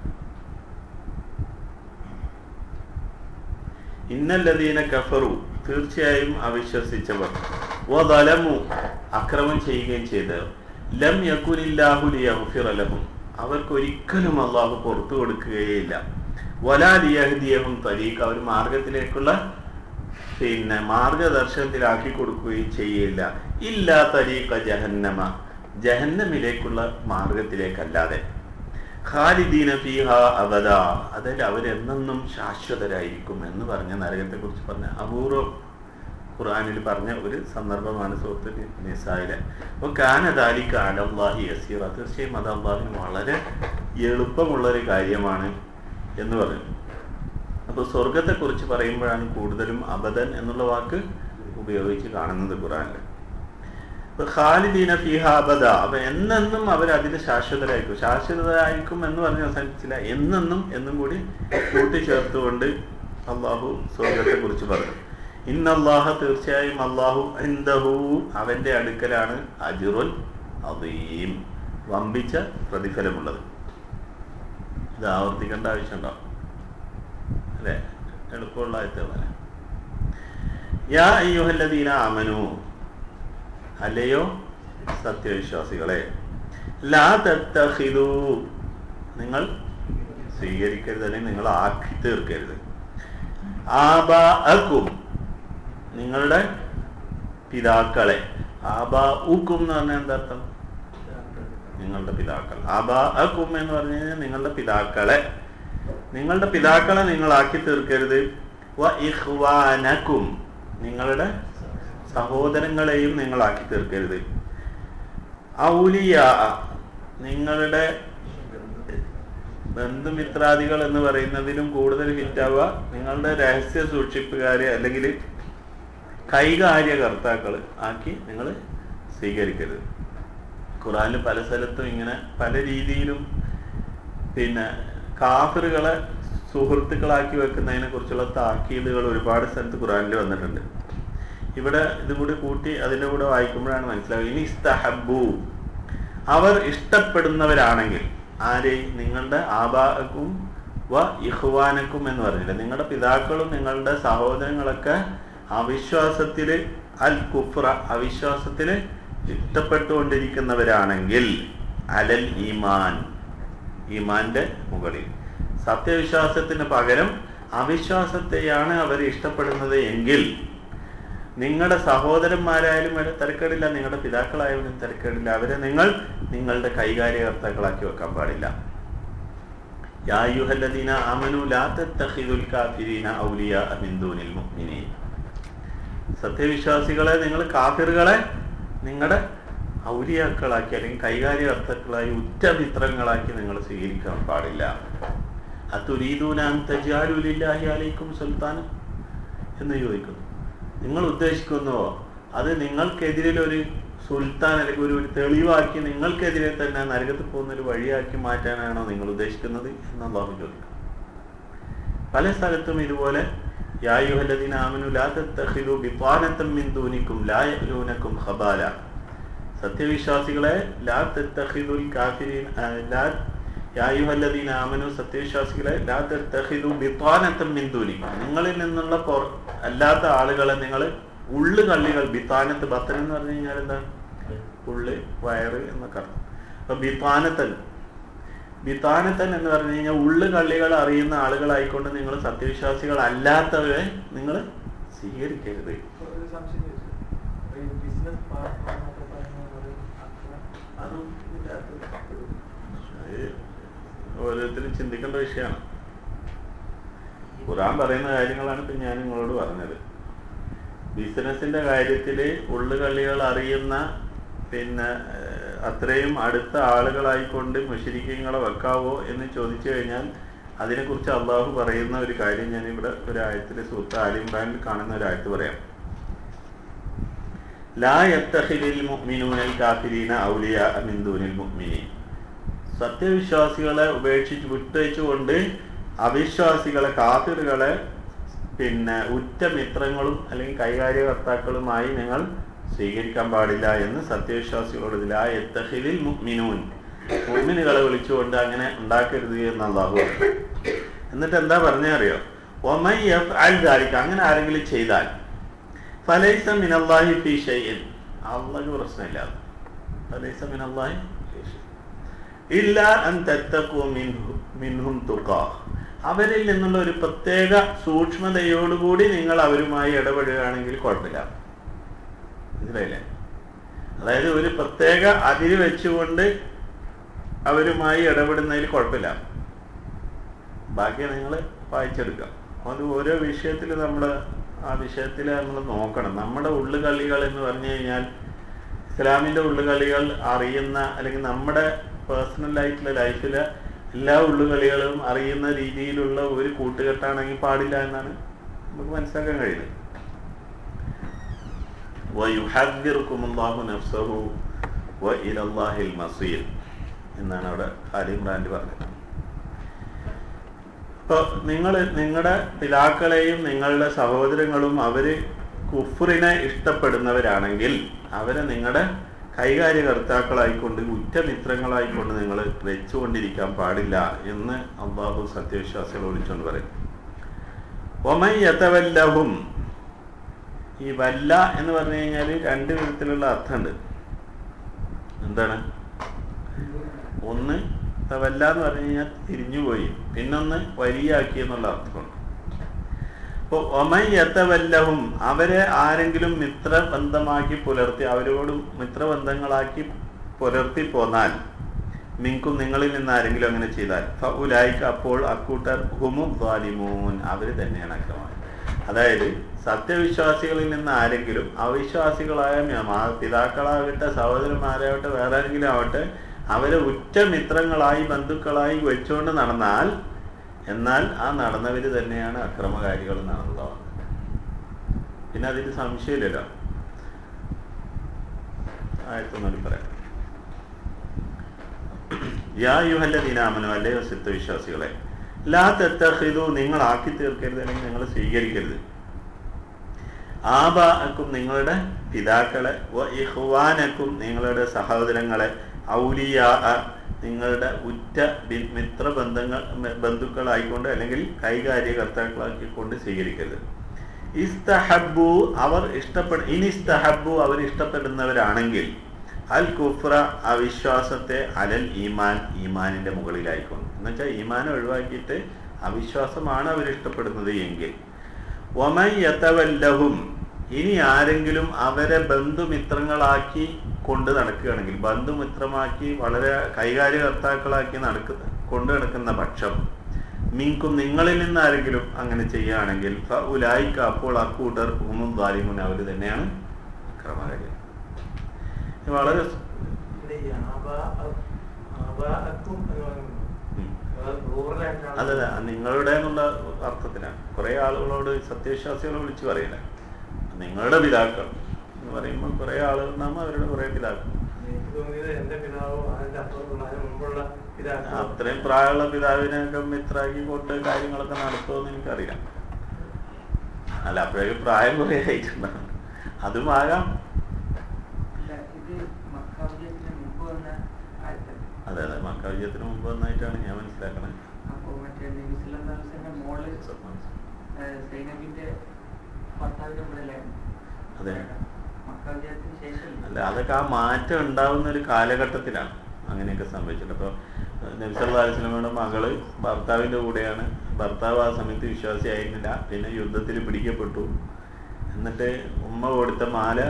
ഇന്നല്ലദീന കഫറു, തീർച്ചയായും അവിശ്വസിച്ചവർ, വദലമു അക്രമം ചെയ്യുകയും ചെയ്തവർ, ലം യകുനില്ലാഹു ലിയഗ്ഫിറ ലഹും, അവർക്കൊരിക്കലും അള്ളാഹു പുറത്തു കൊടുക്കുകയില്ല, വലാ ലിയഹ്ദിയഹും തരീഖ, അവർ മാർഗത്തിലേക്കുള്ള പിന്നെ മാർഗദർശനത്തിലാക്കി കൊടുക്കുകയും ചെയ്യില്ല, ഇല്ലാ തരീഖ ജഹന്നമ, ജഹന്നമിലേക്കുള്ള മാർഗത്തിലേക്കല്ലാതെ, ഖാലിദീന ഫീഹ അബദ, അതിൽ അവരെന്നെന്നും ശാശ്വതരായിരിക്കും എന്ന് പറഞ്ഞ നരകത്തെ കുറിച്ച് പറഞ്ഞ അപൂർവം ഖുർആനിൽ പറഞ്ഞ ഒരു സന്ദർഭമാണ് സൂറത്തുൽ നിസായിലെ. അപ്പോൾ കാന ദാലിക അലല്ലാഹി യസീറ, തീർച്ചയായും അത് അല്ലാഹുവിന് വളരെ എളുപ്പമുള്ളൊരു കാര്യമാണ് എന്ന് പറഞ്ഞു. അപ്പോൾ സ്വർഗത്തെ കുറിച്ച് പറയുമ്പോഴാണ് കൂടുതലും അബദൻ എന്നുള്ള വാക്ക് ഉപയോഗിച്ച് കാണുന്നത് ഖുർആനിൽ. ഖാലിദീന ഫീഹ അബദ, അപ്പൊ എന്നെന്നും അവർ അതിന് ശാശ്വതരായിരിക്കും. ശാശ്വതരായിരിക്കും എന്ന് പറഞ്ഞ് അവസാനിച്ചില്ല, എന്നെന്നും എന്നും കൂടി കൂട്ടിച്ചേർത്തുകൊണ്ട് അള്ളാഹു സ്വർഗത്തെ കുറിച്ച് പറഞ്ഞു. ഇന്നല്ലാഹ, തീർച്ചയായും അള്ളാഹു, ഇൻദഹു അവന്റെ അടുക്കലാണ്, അജ്റുൻ അദീം, വമ്പിച്ച പ്രതിഫലമുള്ളത്. ഇത് ആവർത്തിക്കേണ്ട ആവശ്യമുണ്ടോ അല്ലെ? എളുപ്പമുള്ള ആയത്തുകളെ. യാ അയ്യുഹല്ലദീന ആമനു, അല്ലയോ സത്യവിശ്വാസികളെ, ലാ തത്തഖിദൂ, നിങ്ങൾ സ്വീകരിക്കരുത്, അല്ലെങ്കിൽ നിങ്ങൾ ആക്കി തീർക്കരുത്, ആബാഅക്കും, നിങ്ങളുടെ പിതാക്കളെ. ആബാഉക്കും എന്ന് പറഞ്ഞാൽ എന്താ അർത്ഥം? നിങ്ങളുടെ പിതാക്കൾ. ആബാഅക്കും എന്ന് പറഞ്ഞു കഴിഞ്ഞാൽ നിങ്ങളുടെ പിതാക്കളെ, നിങ്ങളുടെ പിതാക്കളെ നിങ്ങൾ ആക്കി തീർക്കരുത്. വ ഇഖ്വാനക്കും, നിങ്ങളുടെ സഹോദരങ്ങളെയും നിങ്ങളാക്കി തീർക്കരുത്. ഔലിയ, നിങ്ങളുടെ ബന്ധുമിത്രാദികൾ എന്ന് പറയുന്നതിലും കൂടുതൽ ഹിറ്റാവുക നിങ്ങളുടെ രഹസ്യ സൂക്ഷിപ്പുകാരെ അല്ലെങ്കിൽ കൈകാര്യകർത്താക്കൾ ആക്കി നിങ്ങൾ സ്വീകരിക്കരുത്. ഖുർആനിൽ പല സ്ഥലത്തും ഇങ്ങനെ പല രീതിയിലും പിന്നെ കാഫിറുകളെ സുഹൃത്തുക്കളാക്കി വെക്കുന്നതിനെ കുറിച്ചുള്ള താക്കീതുകൾ ഒരുപാട് സ്ഥലത്ത് ഖുർആനിൽ വന്നിട്ടുണ്ട്. ഇവിടെ ഇതും കൂടി കൂട്ടി അതിൻ്റെ കൂടെ വായിക്കുമ്പോഴാണ് മനസ്സിലാവുക. ഇനി ഇസ്തഹബ്ബു, അവർ ഇഷ്ടപ്പെടുന്നവരാണെങ്കിൽ, ആരെ? നിങ്ങളുടെ ആബാഅക്കും വ ഇഖ്വാനക്കും എന്ന് പറഞ്ഞില്ല, നിങ്ങളുടെ പിതാക്കളും നിങ്ങളുടെ സഹോദരങ്ങളൊക്കെ അവിശ്വാസത്തില്, അൽ കുഫ്ര, അവിശ്വാസത്തില് ഇഷ്ടപ്പെട്ടുകൊണ്ടിരിക്കുന്നവരാണെങ്കിൽ, അലൽ ഈമാൻ, ഈമാന്റെ മുകളിൽ, സത്യവിശ്വാസത്തിന് പകരം അവിശ്വാസത്തെയാണ് അവർ ഇഷ്ടപ്പെടുന്നത് എങ്കിൽ, നിങ്ങളുടെ സഹോദരന്മാരായാലും തിരക്കേടില്ല, നിങ്ങളുടെ പിതാക്കളായാലും തിരക്കേടില്ല, അവരെ നിങ്ങൾ നിങ്ങളുടെ കൈകാര്യകർത്താക്കളാക്കി വെക്കാൻ പാടില്ല. യാ അയ്യുഹല്ലദീന ആമനു ലാ തത്തഖിദുൽ കാഫിരീന ഔലിയാ മിൻ ദൂനിൽ മുഅ്മിനീൻ, സത്യവിശ്വാസികളെ നിങ്ങൾ കാഫിറുകളെ നിങ്ങളുടെ ഔലിയാക്കളാക്കി അല്ലെങ്കിൽ കൈകാര്യകർത്താക്കളായി ഉറ്റമിത്രങ്ങളാക്കി നിങ്ങൾ സ്വീകരിക്കാൻ പാടില്ല. അതുരീദൂന അൻ തജഅലു ലില്ലാഹി അലൈക്കും സുൽത്താന എന്ന് ചോദിക്കുന്നു. നിങ്ങൾ ഉദ്ദേശിക്കുന്നുവോ അത് നിങ്ങൾക്കെതിരിലൊരു സുൽത്താൻ അല്ലെങ്കിൽ ഒരു തെളിവാക്കി നിങ്ങൾക്കെതിരെ തന്നെ നരകത്തിൽ പോകുന്ന ഒരു വഴിയാക്കി മാറ്റാനാണോ നിങ്ങൾ ഉദ്ദേശിക്കുന്നത് എന്ന് അല്ലാഹു ചോദിക്കും. പല സ്ഥലത്തും ഇതുപോലെ യാ അയ്യുഹല്ലദീന ആമനു ലാ തത്തഖിദു ബിതാനതൻ മിൻ ദൂനിക്കും ലാ യഅലൂനകും ഖബാല, സത്യവിശ്വാസികളെ ലാ തത്തഖിദുൽ കാഫിരീൻ ലാ യാ അയ്യുഹല്ലദീന ആമനു, സത്യവിശ്വാസികളെ ലാ തത്തഖിദു ബിതാനതൻ മിൻ ദൂനിക്കും, നിങ്ങളിൽ നിന്നുള്ള അല്ലാത്ത ആളുകളെ നിങ്ങൾ ഉള്ളു കള്ളികൾ, ബിതാനത്ത്, ബത്തൻ എന്ന് പറഞ്ഞു കഴിഞ്ഞാൽ എന്താ? ഉള്ള്, വയറ് എന്നൊക്കെ അർത്ഥം. അപ്പൊ ബിതാനത്തൻ ബിതാനത്തൻ എന്ന് പറഞ്ഞു കഴിഞ്ഞാൽ ഉള്ളു കള്ളികൾ അറിയുന്ന ആളുകളായിക്കൊണ്ട് നിങ്ങൾ സത്യവിശ്വാസികൾ അല്ലാത്തവരെ നിങ്ങൾ സ്വീകരിക്കരുത്. ഓരോരുത്തരും ചിന്തിക്കേണ്ട വിഷയമാണ്. ഖുർആൻ പറയുന്ന കാര്യങ്ങളാണ് ഇപ്പം ഞാൻ നിങ്ങളോട് പറഞ്ഞത്. ബിസിനസിന്റെ കാര്യത്തിൽ ഉള്ളുകളികൾ അറിയുന്ന പിന്നെ അത്രയും അടുത്ത ആളുകളായിക്കൊണ്ട് മുശ്രിക്കീങ്ങളെ വെക്കാവോ എന്ന് ചോദിച്ചു കഴിഞ്ഞാൽ അതിനെക്കുറിച്ച് അള്ളാഹു പറയുന്ന ഒരു കാര്യം ഞാനിവിടെ ഒരു ആയത്തിൽ സൂറത്ത് ആലി ഇംറാനിൽ കാണുന്ന ഒരു ആയത്ത് പറയാം. ലാ യത്തഖിദിൽ മുഅ്മിനൂനൽ കാഫിരീന ഔലിയാ മിൻ ദൂനിൽ മുഅ്മിനീൻ. സത്യവിശ്വാസികളെ ഉപേക്ഷിച്ച് വിട്ടേച്ചുകൊണ്ട് അവിശ്വാസികളെ കാഫിറുകളെ പിന്നെ ഉറ്റ മിത്രങ്ങളും അല്ലെങ്കിൽ കൈകാര്യകർത്താക്കളുമായി നിങ്ങൾ സ്വീകരിക്കാൻ പാടില്ല എന്ന് സത്യവിശ്വാസികളോട് ലാ യത്തഖിദിൽ മുഅ്മിനൂൻ, മുഅ്മിനുകളെ വിളിച്ചുകൊണ്ട് അങ്ങനെ ഉണ്ടാക്കരുത് എന്ന് അല്ലാഹു പറഞ്ഞു. എന്നിട്ട് എന്താ പറഞ്ഞേ അറിയോ? വമൻ യഫ്അൽ ദാലിക, അങ്ങനെ ആരെങ്കിലും ചെയ്താൽ ഫലൈസ മിനല്ലാഹി ഫീ ഷൈഇൻ, അല്ലാഹു പ്രശ്നമില്ല. ഫലൈസ മിനല്ലാഹി ഫീ ഷൈഇൻ ഇല്ലാ അൻ തത്തഖൂ മിൻഹു മിൻഹും തുഖാ, അവരിൽ നിന്നുള്ള ഒരു പ്രത്യേക സൂക്ഷ്മതയോടുകൂടി നിങ്ങൾ അവരുമായി ഇടപെടുകയാണെങ്കിൽ കുഴപ്പമില്ല. മനസ്സിലായില്ലേ? അതായത് ഒരു പ്രത്യേക അതിര് വെച്ചുകൊണ്ട് അവരുമായി ഇടപെടുന്നതിൽ കുഴപ്പമില്ല. ബാക്കി നിങ്ങൾ വായിച്ചെടുക്കാം. അത് ഓരോ വിഷയത്തിൽ നമ്മൾ ആ വിഷയത്തിൽ നമ്മൾ നോക്കണം. നമ്മുടെ ഉള്ളുകളികൾ എന്ന് പറഞ്ഞു കഴിഞ്ഞാൽ ഇസ്ലാമിൻ്റെ ഉള്ളുകളികൾ അറിയുന്ന അല്ലെങ്കിൽ നമ്മുടെ പേഴ്സണലായിട്ടുള്ള ലൈഫിലെ എല്ലാ ഉള്ളുകളികളും അറിയുന്ന രീതിയിലുള്ള ഒരു കൂട്ടുകെട്ടാണെങ്കിൽ പാടില്ല എന്നാണ് നമുക്ക് മനസ്സിലാക്കാൻ കഴിയുന്നത്. വയുഹദ്ദിറുകുമുല്ലാഹു നഫ്സഹു വഇലല്ലാഹിൽ മസീർ എന്നാണ് അവിടെ ആലി ഇംറാനിൽ പറഞ്ഞത്. അപ്പോൾ നിങ്ങൾ നിങ്ങളുടെ പിതാക്കളെയും നിങ്ങളുടെ സഹോദരങ്ങളും അവര് കുഫ്റിനെ ഇഷ്ടപ്പെടുന്നവരാണെങ്കിൽ അവരെ നിങ്ങളുടെ കൈകാര്യകർത്താക്കളായിക്കൊണ്ട് ഉറ്റമിത്രങ്ങളായിക്കൊണ്ട് നിങ്ങൾ വെച്ചുകൊണ്ടിരിക്കാൻ പാടില്ല എന്ന് അല്ലാഹു സത്യവിശ്വാസികളെ വിളിച്ചുകൊണ്ട് പറയും. ഒമൻ യതവല്ലഹും, ഈ വല്ല എന്ന് പറഞ്ഞു കഴിഞ്ഞാൽ രണ്ട് വിധത്തിലുള്ള അർത്ഥമുണ്ട്. എന്താണ്? ഒന്ന് തവല്ല എന്ന് പറഞ്ഞു കഴിഞ്ഞാൽ തിരിഞ്ഞുപോയി, പിന്നൊന്ന് വലിയാക്കി എന്നുള്ള അർത്ഥമുണ്ട്. അപ്പോൾ ഒമൻ യതവല്ലഹും, അവരെ ആരെങ്കിലും മിത്രബന്ധമാക്കി പുലർത്തി അവരോട് മിത്രബന്ധങ്ങളാക്കി പുലർത്തി പോന്നാൽ, മിൻകും നിങ്ങളിൽ നിന്ന് ആരെങ്കിലും അങ്ങനെ ചെയ്താൽ, ഫഉലൈക, അപ്പോൾ അക്കൂട്ടർ ഹുമു ളാലിമൂൻ, അവർ തന്നെയാണ് അക്രമം. അതായത് സത്യവിശ്വാസികളിൽ നിന്ന് ആരെങ്കിലും അവിശ്വാസികളായ പിതാക്കളാകട്ടെ സഹോദരന്മാരാകട്ടെ വേറെ ആരെങ്കിലും ആവട്ടെ അവരെ ഉറ്റ മിത്രങ്ങളായി ബന്ധുക്കളായി വെച്ചുകൊണ്ട് നടന്നാൽ, എന്നാൽ ആ നടന്നവര് തന്നെയാണ് അക്രമകാരികൾ എന്നാണുള്ളത്. പിന്നെ അതിന് സംശയമില്ലല്ലോ. ആയത്തൊന്നും പറയാം. യാ അയ്യുഹല്ലദീന ആമനൂ, അല്ലയോ സത്യവിശ്വാസികളെ, ലാ തത്തഖിദൂ, നിങ്ങൾ ആക്കി തീർക്കരുത് അല്ലെങ്കിൽ നിങ്ങൾ സ്വീകരിക്കരുത്, ആബാഅക്കും നിങ്ങളുടെ പിതാക്കളെ, വ ഇഖ്വാനക്കും നിങ്ങളുടെ സഹോദരങ്ങളെ, ഔലിയാ നിങ്ങളുടെ ഉറ്റ മിത്രബന്ധങ്ങൾ ബന്ധുക്കളായിക്കൊണ്ട് അല്ലെങ്കിൽ കൈകാര്യകർത്താക്കളാക്കിക്കൊണ്ട് സ്വീകരിക്കരുത്. ഇസ്തഹബ്ബു, അവർ ഇഷ്ടപ്പെടു ഇനിസ്തഹബ്ബു അവർ ഇഷ്ടപ്പെടുന്നവരാണെങ്കിൽ, അൽ കുഫ്ര അവിശ്വാസത്തെ, അലൽ ഈമാൻ ഈമാനിന്റെ മുകളിലായിക്കൊണ്ട്, എന്നുവെച്ചാൽ ഈമാനെ ഒഴിവാക്കിയിട്ട് അവിശ്വാസമാണ് അവരിഷ്ടപ്പെടുന്നത് എങ്കിൽ, വമൻ യതവല്ലഹും, ഇനി ആരെങ്കിലും അവരെ ബന്ധുമിത്രങ്ങളാക്കി കൊണ്ട് നടക്കുകയാണെങ്കിൽ, ബന്ധുമിത്രമാക്കി വളരെ കൈകാര്യകർത്താക്കളാക്കി നടക്ക കൊണ്ട് നടക്കുന്ന പക്ഷം, മിൻകും നിങ്ങളിൽ നിന്ന് ആരെങ്കിലും അങ്ങനെ ചെയ്യുകയാണെങ്കിൽ, ഫഉലൈക, അപ്പോൾ അക്കൂട്ടർ ഹുമുൽ ളാലിമൂൻ, അവർ തന്നെയാണ് അക്രമകാരികൾ. വളരെ അതല്ല, നിങ്ങളുടെ എന്നുള്ള അർത്ഥത്തിലാണ്. കുറെ ആളുകളോട് സത്യവിശ്വാസികളെ വിളിച്ചു പറയില്ല നിങ്ങളുടെ പിതാക്കൾ എന്ന് പറയുമ്പോൾ കുറെ ആളുകളുണ്ടാകുമ്പോൾ അവരുടെ കുറെ പിതാക്കൾ, അത്രയും പ്രായമുള്ള പിതാവിനെയൊക്കെ മിത്രാക്കി കൊണ്ട് കാര്യങ്ങളൊക്കെ നടത്തുമെന്ന് എനിക്കറിയാം. അല്ല, അപ്പോഴേക്കും പ്രായം കുറെ ആയിട്ടുണ്ടാകും. അതുമാകാം. അതെ അതെ മക്ക വിജയത്തിന് മുമ്പ് വന്നായിട്ടാണ് ഞാൻ മനസ്സിലാക്കണത്. അതെ, അല്ല അതൊക്കെ ആ മാറ്റം ഉണ്ടാവുന്ന ഒരു കാലഘട്ടത്തിലാണ് അങ്ങനെയൊക്കെ സംഭവിച്ചിട്ട്. അപ്പോൾ നബി സല്ലല്ലാഹു അലൈഹി വസല്ലമയുടെ മകള് ഭർത്താവിൻ്റെ കൂടെയാണ്. ഭർത്താവ് ആ സമയത്ത് വിശ്വാസിയായിരുന്നില്ല. പിന്നെ യുദ്ധത്തിൽ പിടിക്കപ്പെട്ടു. എന്നിട്ട് ഉമ്മ കൊടുത്ത മാല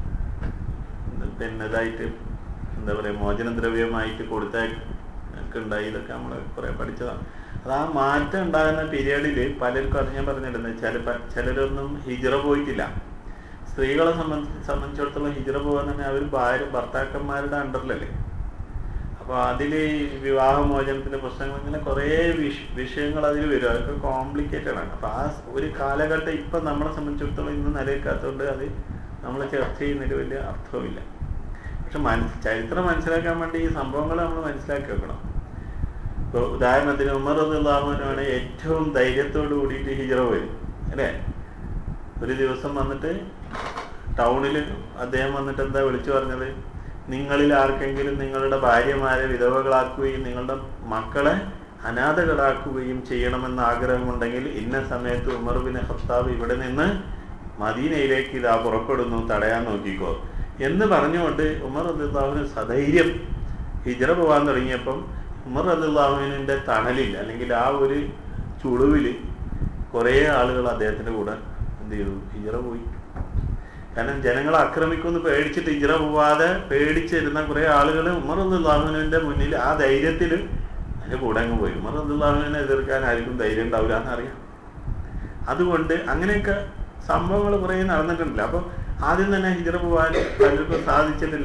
പിന്നെ ഇതായിട്ട് എന്താ പറയുക മോചനദ്രവ്യമായിട്ട് കൊടുത്തൊക്കെ ഉണ്ടായി. ഇതൊക്കെ നമ്മൾ കുറേ പഠിച്ചതാണ്. അത് ആ മാറ്റം ഉണ്ടാകുന്ന പീരീഡിൽ പലർക്കും അത് ഞാൻ പറഞ്ഞിരുന്നത് ചില ചിലരൊന്നും ഹിജ്റ പോയിട്ടില്ല. സ്ത്രീകളെ സംബന്ധിച്ച് സംബന്ധിച്ചിടത്തോളം ഹിജ്റ പോകാൻ തന്നെ അവർ ഭാര്യ ഭർത്താക്കന്മാരുടെ അണ്ടറിലല്ലേ. അപ്പോൾ അതിൽ വിവാഹമോചനത്തിൻ്റെ പ്രശ്നങ്ങൾ ഇങ്ങനെ കുറേ വിഷ വിഷയങ്ങൾ അതിൽ വരും. അതൊക്കെ കോംപ്ലിക്കേറ്റഡ് ആണ്. അപ്പോൾ ആ ഒരു കാലഘട്ടം ഇപ്പം നമ്മളെ സംബന്ധിച്ചിടത്തോളം ഇന്ന് നിലനിൽക്കാത്തതുകൊണ്ട് അത് നമ്മൾ ചർച്ച ചെയ്യുന്നതിൽ വലിയ അർത്ഥവുമില്ല. പക്ഷെ മനസ് ചരിത്രം മനസ്സിലാക്കാൻ വേണ്ടി ഈ സംഭവങ്ങൾ നമ്മൾ മനസ്സിലാക്കി വെക്കണം. ഇപ്പോൾ ഉദാഹരണത്തിന് ഉമർ റളിയല്ലാഹു അൻഹുവാണ് ഏറ്റവും ധൈര്യത്തോട് കൂടിയിട്ട് ഹിജ്റ പോയി അല്ലേ. ഒരു ദിവസം വന്നിട്ട് ടൗണിൽ അദ്ദേഹം വന്നിട്ട് എന്താ വിളിച്ചു പറഞ്ഞത്, നിങ്ങളിൽ ആർക്കെങ്കിലും നിങ്ങളുടെ ഭാര്യമാരെ വിധവകളാക്കുകയും നിങ്ങളുടെ മക്കളെ അനാഥകളാക്കുകയും ചെയ്യണമെന്ന് ആഗ്രഹമുണ്ടെങ്കിൽ ഇന്ന സമയത്ത് ഉമർ ബിൻ ഖത്താബ് ഇവിടെ നിന്ന് മദീനയിലേക്ക് ഇതാ പുറപ്പെടുന്നു, തടയാൻ നോക്കിക്കോ എന്ന് പറഞ്ഞുകൊണ്ട് ഉമർ റളിയല്ലാഹുവിന് സധൈര്യം ഹിജ്റ പോകാൻ തുടങ്ങിയപ്പം ഉമർ റളിയല്ലാഹുവിൻ്റെ തണലിൽ അല്ലെങ്കിൽ ആ ഒരു ചുളിവിൽ കുറേ ആളുകൾ അദ്ദേഹത്തിൻ്റെ കൂടെ എന്ത് ചെയ്തു, ഹിജ്റ പോയി. കാരണം ജനങ്ങളെ ആക്രമിക്കുമെന്ന് പേടിച്ചിട്ട് ഹിജ്റ പോവാതെ പേടിച്ചിരുന്ന കുറേ ആളുകൾ ഉമർ റളിയല്ലാഹുവിൻ്റെ മുന്നിൽ ആ ധൈര്യത്തിൽ അതിൻ്റെ കൂടെ അങ്ങ് പോയി. ഉമർ റളിയല്ലാഹുവിനെ എതിർക്കാൻ ആർക്കും ധൈര്യം ഉണ്ടാവില്ല എന്നറിയാം. അതുകൊണ്ട് അങ്ങനെയൊക്കെ സംഭവങ്ങൾ കുറേ നടന്നിട്ടുണ്ടല്ലോ. അപ്പോൾ ആദ്യം തന്നെ ഹിജ്റ പോകാൻ പലർക്കും സാധിച്ചിട്ടില്ല.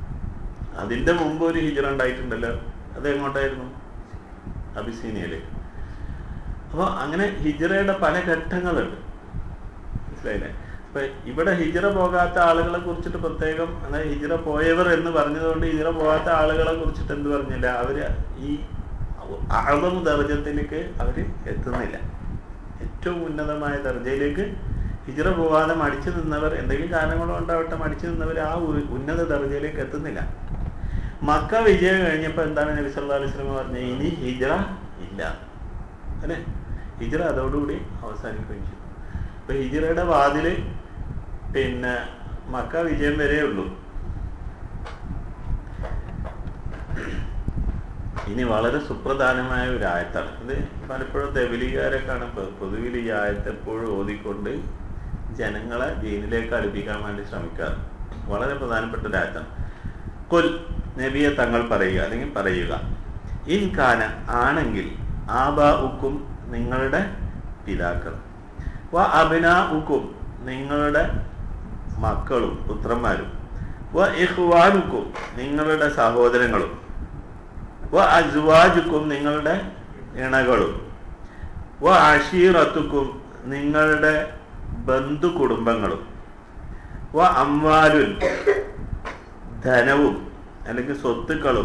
അതിൻ്റെ മുമ്പ് ഒരു ഹിജ്റ ഉണ്ടായിട്ടുണ്ടല്ലോ, അത് എങ്ങോട്ടായിരുന്നു? അബിസീനിയയിലേക്ക്. അപ്പോൾ അങ്ങനെ ഹിജ്റയുടെ പല ഘട്ടങ്ങളുണ്ട്, മനസ്സിലായില്ലേ? അപ്പൊ ഇവിടെ ഹിജ്റ പോകാത്ത ആളുകളെ കുറിച്ചിട്ട് പ്രത്യേകം, അതായത് ഹിജ്റ പോയവർ എന്ന് പറഞ്ഞതുകൊണ്ട് ഹിജ്റ പോകാത്ത ആളുകളെ കുറിച്ചിട്ട് എന്ത് പറഞ്ഞില്ല, അവര് ഈ അഅ്ളം ദർജത്തിലേക്ക് അവര് എത്തുന്നില്ല. ഏറ്റവും ഉന്നതമായ ദർജയിലേക്ക് ഹിജ്റ പോകാതെ മടിച്ചു നിന്നവർ, എന്തെങ്കിലും കാരണങ്ങളോ ഉണ്ടാവട്ടെ മടിച്ചു നിന്നവർ ആ ഉന്നത ദർജയിലേക്ക് എത്തുന്നില്ല. മക്ക വിജയം കഴിഞ്ഞപ്പോൾ എന്താണ് നബി സല്ലല്ലാഹു അലൈഹി വസല്ലം പറഞ്ഞത്? ഇനി ഹിജ്റ ഇല്ല അല്ലെ. ഹിജ്റ അതോടുകൂടി അവസാനിക്കുകയും ചെയ്തു. അപ്പൊ ഹിജ്റയുടെ വാതില് പിന്നെ മക്ക വിജയം വരെ ഉള്ളൂ. ഇനി വളരെ സുപ്രധാനമായ ഒരു ആയത്താണ് ഇത്. പലപ്പോഴും തെബിലികാരൊക്കെയാണ് പൊതുവിൽ ഈ ആയത്ത് എപ്പോഴും ഓതിക്കൊണ്ട് ജനങ്ങളെ ദീനിലേക്ക് അടുപ്പിക്കാൻ വേണ്ടി ശ്രമിക്കാറ്. വളരെ പ്രധാനപ്പെട്ട ഒരു ആയത്താണ്. കുൽ, നബിയെ തങ്ങൾ പറയുക അല്ലെങ്കിൽ പറയുക, ഇൻ കാന ആണെങ്കിൽ, ആബാഉക്കും നിങ്ങളുടെ പിതാക്കൾ, വ അബ്നാഉക്കും നിങ്ങളുടെ മക്കളും പുത്രന്മാരും, വ ഇഖ്വാനുക്കും നിങ്ങളുടെ സഹോദരങ്ങളും, വ അസ്വാജുക്കും നിങ്ങളുടെ ഇണകളും, വ അശീറത്തുക്കും നിങ്ങളുടെ ബന്ധു കുടുംബങ്ങളും, വ അംവാലുൻ ധനവും അല്ലെങ്കിൽ സ്വത്തുക്കളും,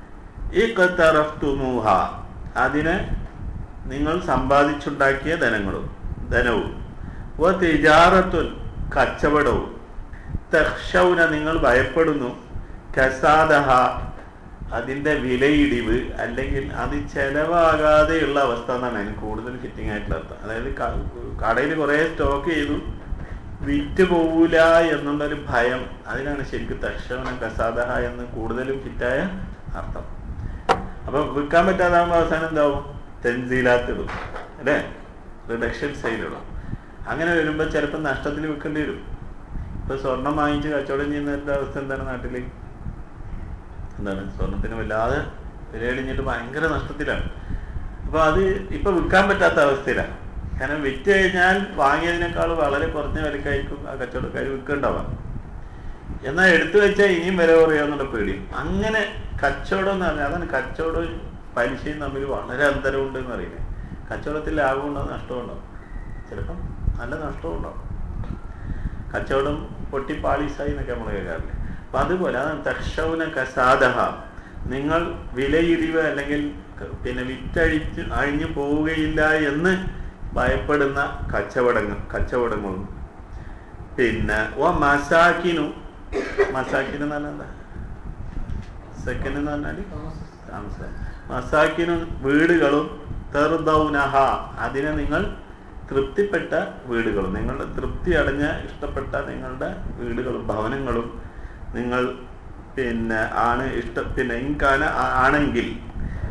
ഇഖ്തറഫ്തുമൂഹ അതിനെ നിങ്ങൾ സമ്പാദിച്ചുണ്ടാക്കിയ ധനങ്ങളും ധനവും, വ തിജാറത്തുൻ കച്ചവടവും, തഖ്ശൗന നിങ്ങൾ ഭയപ്പെടുന്നു, കസാദഹ അതിൻ്റെ വിലയിടിവ് അല്ലെങ്കിൽ അത് ചെലവാകാതെയുള്ള അവസ്ഥ എന്നാണ് അതിന് കൂടുതൽ ഫിറ്റിംഗ് ആയിട്ടുള്ള അർത്ഥം. അതായത് കടയിൽ കുറേ സ്റ്റോക്ക് ചെയ്തു വിറ്റ് പോവില്ല എന്നുള്ളൊരു ഭയം, അതിനാണ് ശരിക്കും തക്ഷവന കസാദഹ എന്ന് കൂടുതലും ഫിറ്റായ അർത്ഥം. അപ്പൊ വിൽക്കാൻ പറ്റാതാകുമ്പോൾ അവസാനം എന്താവും? തെൻസീലാത്തിടും അല്ലേ, റിഡക്ഷൻ സെയിലിടും. അങ്ങനെ വരുമ്പോൾ ചിലപ്പോൾ നഷ്ടത്തിൽ വിൽക്കേണ്ടി വരും. ഇപ്പൊ സ്വർണം വാങ്ങിച്ച് കച്ചവടം ചെയ്യുന്നവരുടെ അവസ്ഥ എന്താണ് നാട്ടിൽ? എന്താണ്? സ്വർണത്തിന് വല്ലാതെ വിലയിടിഞ്ഞിട്ട് ഭയങ്കര നഷ്ടത്തിലാണ്. അപ്പൊ അത് ഇപ്പൊ വിൽക്കാൻ പറ്റാത്ത അവസ്ഥയിലാണ്. കാരണം വിറ്റ് കഴിഞ്ഞാൽ വാങ്ങിയതിനേക്കാൾ വളരെ കുറഞ്ഞ വിലക്കായിരിക്കും ആ കച്ചവടക്കാർ വിൽക്കേണ്ടാവാം. എന്നാൽ എടുത്തു വെച്ചാൽ ഇനിയും വില കുറയാന്നുള്ള പേടിയും. അങ്ങനെ കച്ചവടം എന്ന് പറഞ്ഞാൽ അതാണ് കച്ചവടവും പലിശയും തമ്മിൽ വളരെ അന്തരമുണ്ട് എന്ന് പറയുന്നത്. കച്ചവടത്തിൽ ലാഭമുണ്ടാവും, നഷ്ടമുണ്ടാവും, ചിലപ്പം നല്ല നഷ്ടവും ഉണ്ടാവും. കച്ചവടം പൊട്ടിപ്പാളീസായി എന്നൊക്കെ നമ്മൾ കേൾക്കാറില്ലേ. അപ്പൊ അതുപോലെ അതാണ് തക്ഷൗന കസാദഹ, നിങ്ങൾ വിലയിടിവ് അല്ലെങ്കിൽ പിന്നെ വിറ്റഴിച്ച് അഴിഞ്ഞു പോവുകയില്ല എന്ന് ഭയപ്പെടുന്ന കച്ചവടങ്ങൾ കച്ചവടങ്ങളും പിന്നെ ഓ മസാക്കിനു, മസാക്കിന് എന്ന് പറഞ്ഞാൽ എന്താ? സെക്കൻഡ് എന്ന് പറഞ്ഞാൽ താമസം. മസാക്കിനും വീടുകളും, തെർദൗനഹ അതിനെ നിങ്ങൾ തൃപ്തിപ്പെട്ട വീടുകളും, നിങ്ങളുടെ തൃപ്തി അടഞ്ഞ ഇഷ്ടപ്പെട്ട നിങ്ങളുടെ വീടുകളും ഭവനങ്ങളും നിങ്ങൾ പിന്നെ ആണ് ഇഷ്ട പിന്നെ ഇൻകാന ആണെങ്കിൽ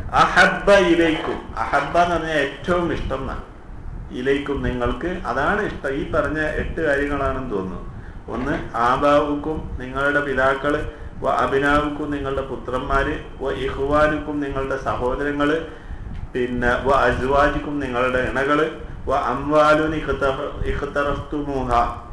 അഹബ്ബ ഇലൈക്കും, അഹബ്ബ എന്ന് പറഞ്ഞാൽ ഏറ്റവും ഇഷ്ടം എന്നാണ്. ഇലൈക്കും നിങ്ങൾക്ക്, അതാണ് ഇഷ്ടം. ഈ പറഞ്ഞ എട്ട് കാര്യങ്ങളാണെന്ന് തോന്നുന്നു. ഒന്ന് ആബാവുക്കും നിങ്ങളുടെ പിതാക്കള്, വ അബിനാവുക്കും നിങ്ങളുടെ പുത്രന്മാര്, വ ഇഹ്വാനുക്കും നിങ്ങളുടെ സഹോദരങ്ങള്, പിന്നെ വ അസ്വാജിക്കും നിങ്ങളുടെ ഇണകള്, വ അംവാലുൻ ഇഖ്തറഫ്തുമൂഹ,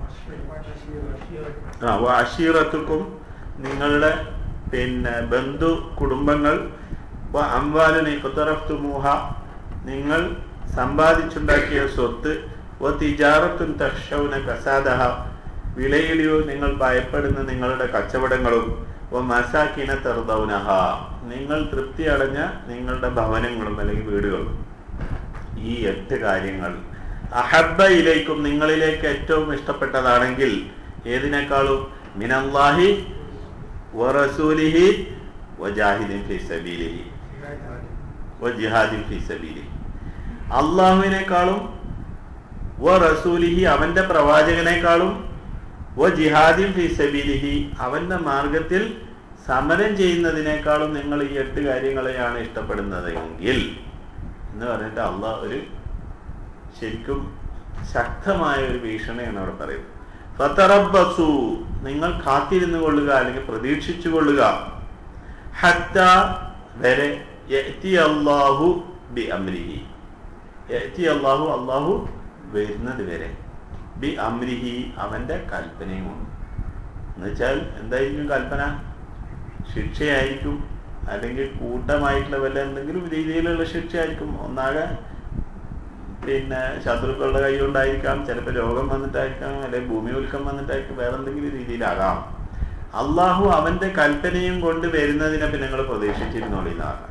വ അശീറത്തുക്കും നിങ്ങളുടെ പിന്നെ ബന്ധു കുടുംബങ്ങൾ, വ അംവാലുൻ ഇഖ്തറഫ്തുമൂഹ നിങ്ങൾ സമ്പാദിച്ചുണ്ടാക്കിയ സ്വത്ത്, വ തിജാറത്തുൻ തഖ്ശൗന കസാദഹ വിലയിടിയോ നിങ്ങൾ ഭയപ്പെടുന്ന നിങ്ങളുടെ കച്ചവടങ്ങളും, വ മസാകിന തർദൗനഹ നിങ്ങൾ തൃപ്തി അടഞ്ഞ നിങ്ങളുടെ ഭവനങ്ങളും അല്ലെങ്കിൽ വീടുകളും. ഈ എട്ട് കാര്യങ്ങൾ അഹബ്ബ ഇലൈക്കും നിങ്ങളിലേക്ക് ഏറ്റവും ഇഷ്ടപ്പെട്ടതാണെങ്കിൽ ഏതിനേക്കാളും മിനല്ലാഹി വ റസൂലിഹി വ ജാഹിദിൻ ഫീ സബീലിഹി വ ജിഹാദിൻ ഫീ സബീലിഹി, അല്ലാഹുവിനേക്കാളും വ റസൂലിഹി അവന്റെ പ്രവാചകനേക്കാളും, വ ജിഹാദിൻ ഫീ സബീലിഹി അവന്റെ മാർഗത്തിൽ സമരം ചെയ്യുന്നതിനേക്കാളും നിങ്ങൾ ഈ എട്ട് കാര്യങ്ങളെയാണ് ഇഷ്ടപ്പെടുന്നതെങ്കിൽ എന്ന് പറഞ്ഞിട്ട് അള്ളാഹ് ഒരു ശരിക്കും ശക്തമായ ഒരു ഭീഷണിയാണ് അവിടെ പറയുന്നത്. ഫതറബ്ബസു നിങ്ങൾ കാത്തിരുന്നു കൊള്ളുക അല്ലെങ്കിൽ പ്രതീക്ഷിച്ചു കൊള്ളുക, ഹത്താ വരെ യഅതി അല്ലാഹു ബി അംരിഹി, യഅതി അല്ലാഹു അല്ലാഹു വരുന്നത് വരെ, ബി അംരിഹി അവന്റെ കൽപ്പനയും ഉണ്ട്. എന്നുവെച്ചാൽ എന്തായിരിക്കും കൽപ്പന? ശിക്ഷയായിരിക്കും, അല്ലെങ്കിൽ കൂട്ടമായിട്ടുള്ള വല്ല എന്തെങ്കിലും രീതിയിലുള്ള ശിക്ഷയായിരിക്കും. ഒന്നാകെ പിന്നെ ശത്രുക്കളുടെ കൈ കൊണ്ടായിരിക്കാം, ചിലപ്പോൾ രോഗം വന്നിട്ടായിരിക്കാം, അല്ലെങ്കിൽ ഭൂമി ഉൽക്കം വന്നിട്ടായിരിക്കും, വേറെ എന്തെങ്കിലും രീതിയിലാകാം. അള്ളാഹു അവന്റെ കൽപ്പനയും കൊണ്ട് വരുന്നതിനെ പിന്നെ നിങ്ങൾ പ്രതീക്ഷിച്ചിരുന്നോളിന്നാണ്.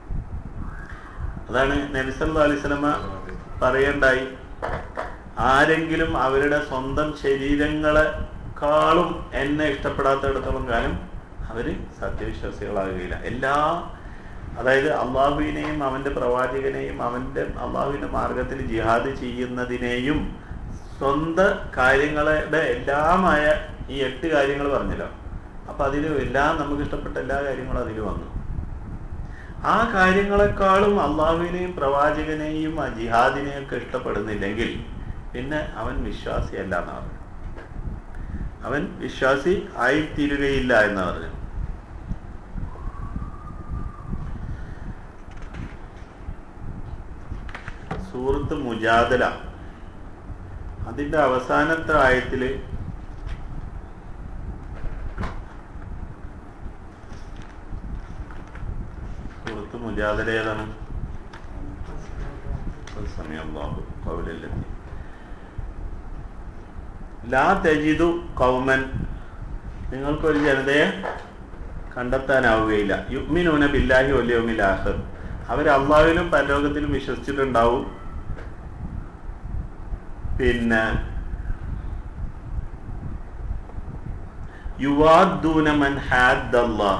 അതാണ് നബി സല്ലല്ലാഹു അലൈഹി വസല്ലമ പറയണ്ടായി, ആരെങ്കിലും അവരുടെ സ്വന്തം ശരീരങ്ങളെക്കാളും എന്നെ ഇഷ്ടപ്പെടാത്തിടത്തോളം കാലം അവര് സത്യവിശ്വാസികളാകുകയില്ല. എല്ലാ അതായത് അള്ളാഹുവിനെയും അവന്റെ പ്രവാചകനെയും അവന്റെ അള്ളാഹുവിന്റെ മാർഗത്തിൽ ജിഹാദ് ചെയ്യുന്നതിനെയും സ്വന്തം കാര്യങ്ങളുടെ എല്ലാമായ ഈ എട്ട് കാര്യങ്ങൾ പറഞ്ഞല്ലോ. അപ്പൊ അതിലും എല്ലാം നമുക്ക് ഇഷ്ടപ്പെട്ട എല്ലാ കാര്യങ്ങളും അതിൽ വന്നു. ആ കാര്യങ്ങളെക്കാളും അള്ളാഹുവിനെയും പ്രവാചകനെയും ആ ജിഹാദിനെയും ഒക്കെ ഇഷ്ടപ്പെടുന്നില്ലെങ്കിൽ പിന്നെ അവൻ വിശ്വാസിയല്ല എന്ന് പറഞ്ഞു. അവൻ വിശ്വാസി ആയിത്തീരുകയില്ല എന്ന് പറഞ്ഞു. സൂറത്ത് മുജാദല അതിന്റെ അവസാനത്തെ ആയത്തില് സൂറത്ത് മുജാദല ഏതാണ്? ലാ തജിദു ഖൗമൻ നിങ്ങൾക്കൊരു ജനതയെ കണ്ടെത്താനാവുകയില്ല, യുഅ്മിനൂന ബില്ലാഹി വൽ യൗമിൽ ആഖിർ അവർ അള്ളാഹുവിലും പരലോകത്തിലും വിശ്വസിച്ചിട്ടുണ്ടാവും, പിന്നെ യുവാദ്ദൂന മൻ ഹാദ്ദല്ലാഹ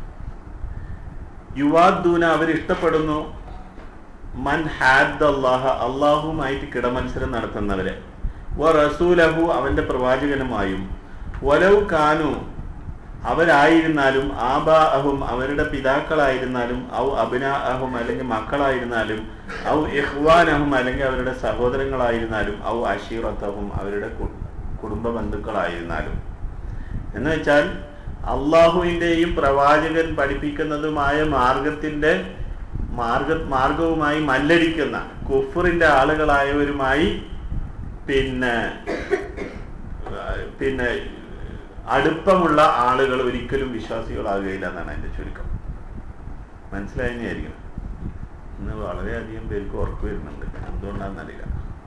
യുവാദ്ദൂന അവർ ഇഷ്ടപ്പെടുന്നു, മൻ ഹാദ്ദല്ലാഹ അള്ളാഹുമായിട്ട് കിടമത്സരം നടത്തുന്നവരെ, വ റസൂലഹു അവന്റെ പ്രവാചകനുമായും, വലൗ കാനു അവരായിരുന്നാലും, ആബാഅഹും അവരുടെ പിതാക്കളായിരുന്നാലും, ഔ അബ്നാഅഹും അല്ലെങ്കിൽ മക്കളായിരുന്നാലും, ഔ ഇഖ്വാനഹും അല്ലെങ്കിൽ അവരുടെ സഹോദരങ്ങളായിരുന്നാലും, ഔ അശീറത്തഹും അവരുടെ കുടുംബ ബന്ധുക്കളായിരുന്നാലും. എന്ന് വെച്ചാൽ അള്ളാഹുവിന്റെയും പ്രവാചകൻ പഠിപ്പിക്കുന്നതുമായ മാർഗത്തിന്റെ മാർഗ മാർഗവുമായി മല്ലടിക്കുന്ന കുഫറിന്റെ ആളുകളായവരുമായി പിന്നെ പിന്നെ അടുപ്പമുള്ള ആളുകൾ ഒരിക്കലും വിശ്വാസികളാകുകയില്ല എന്നാണ് അതിന്റെ ചുരുക്കം. മനസ്സിലായിരിക്കണം. ഇന്ന് വളരെയധികം പേർക്ക് ഉറപ്പ് വരുന്നുണ്ട്, എന്തുകൊണ്ടാണെന്നറിയില്ല.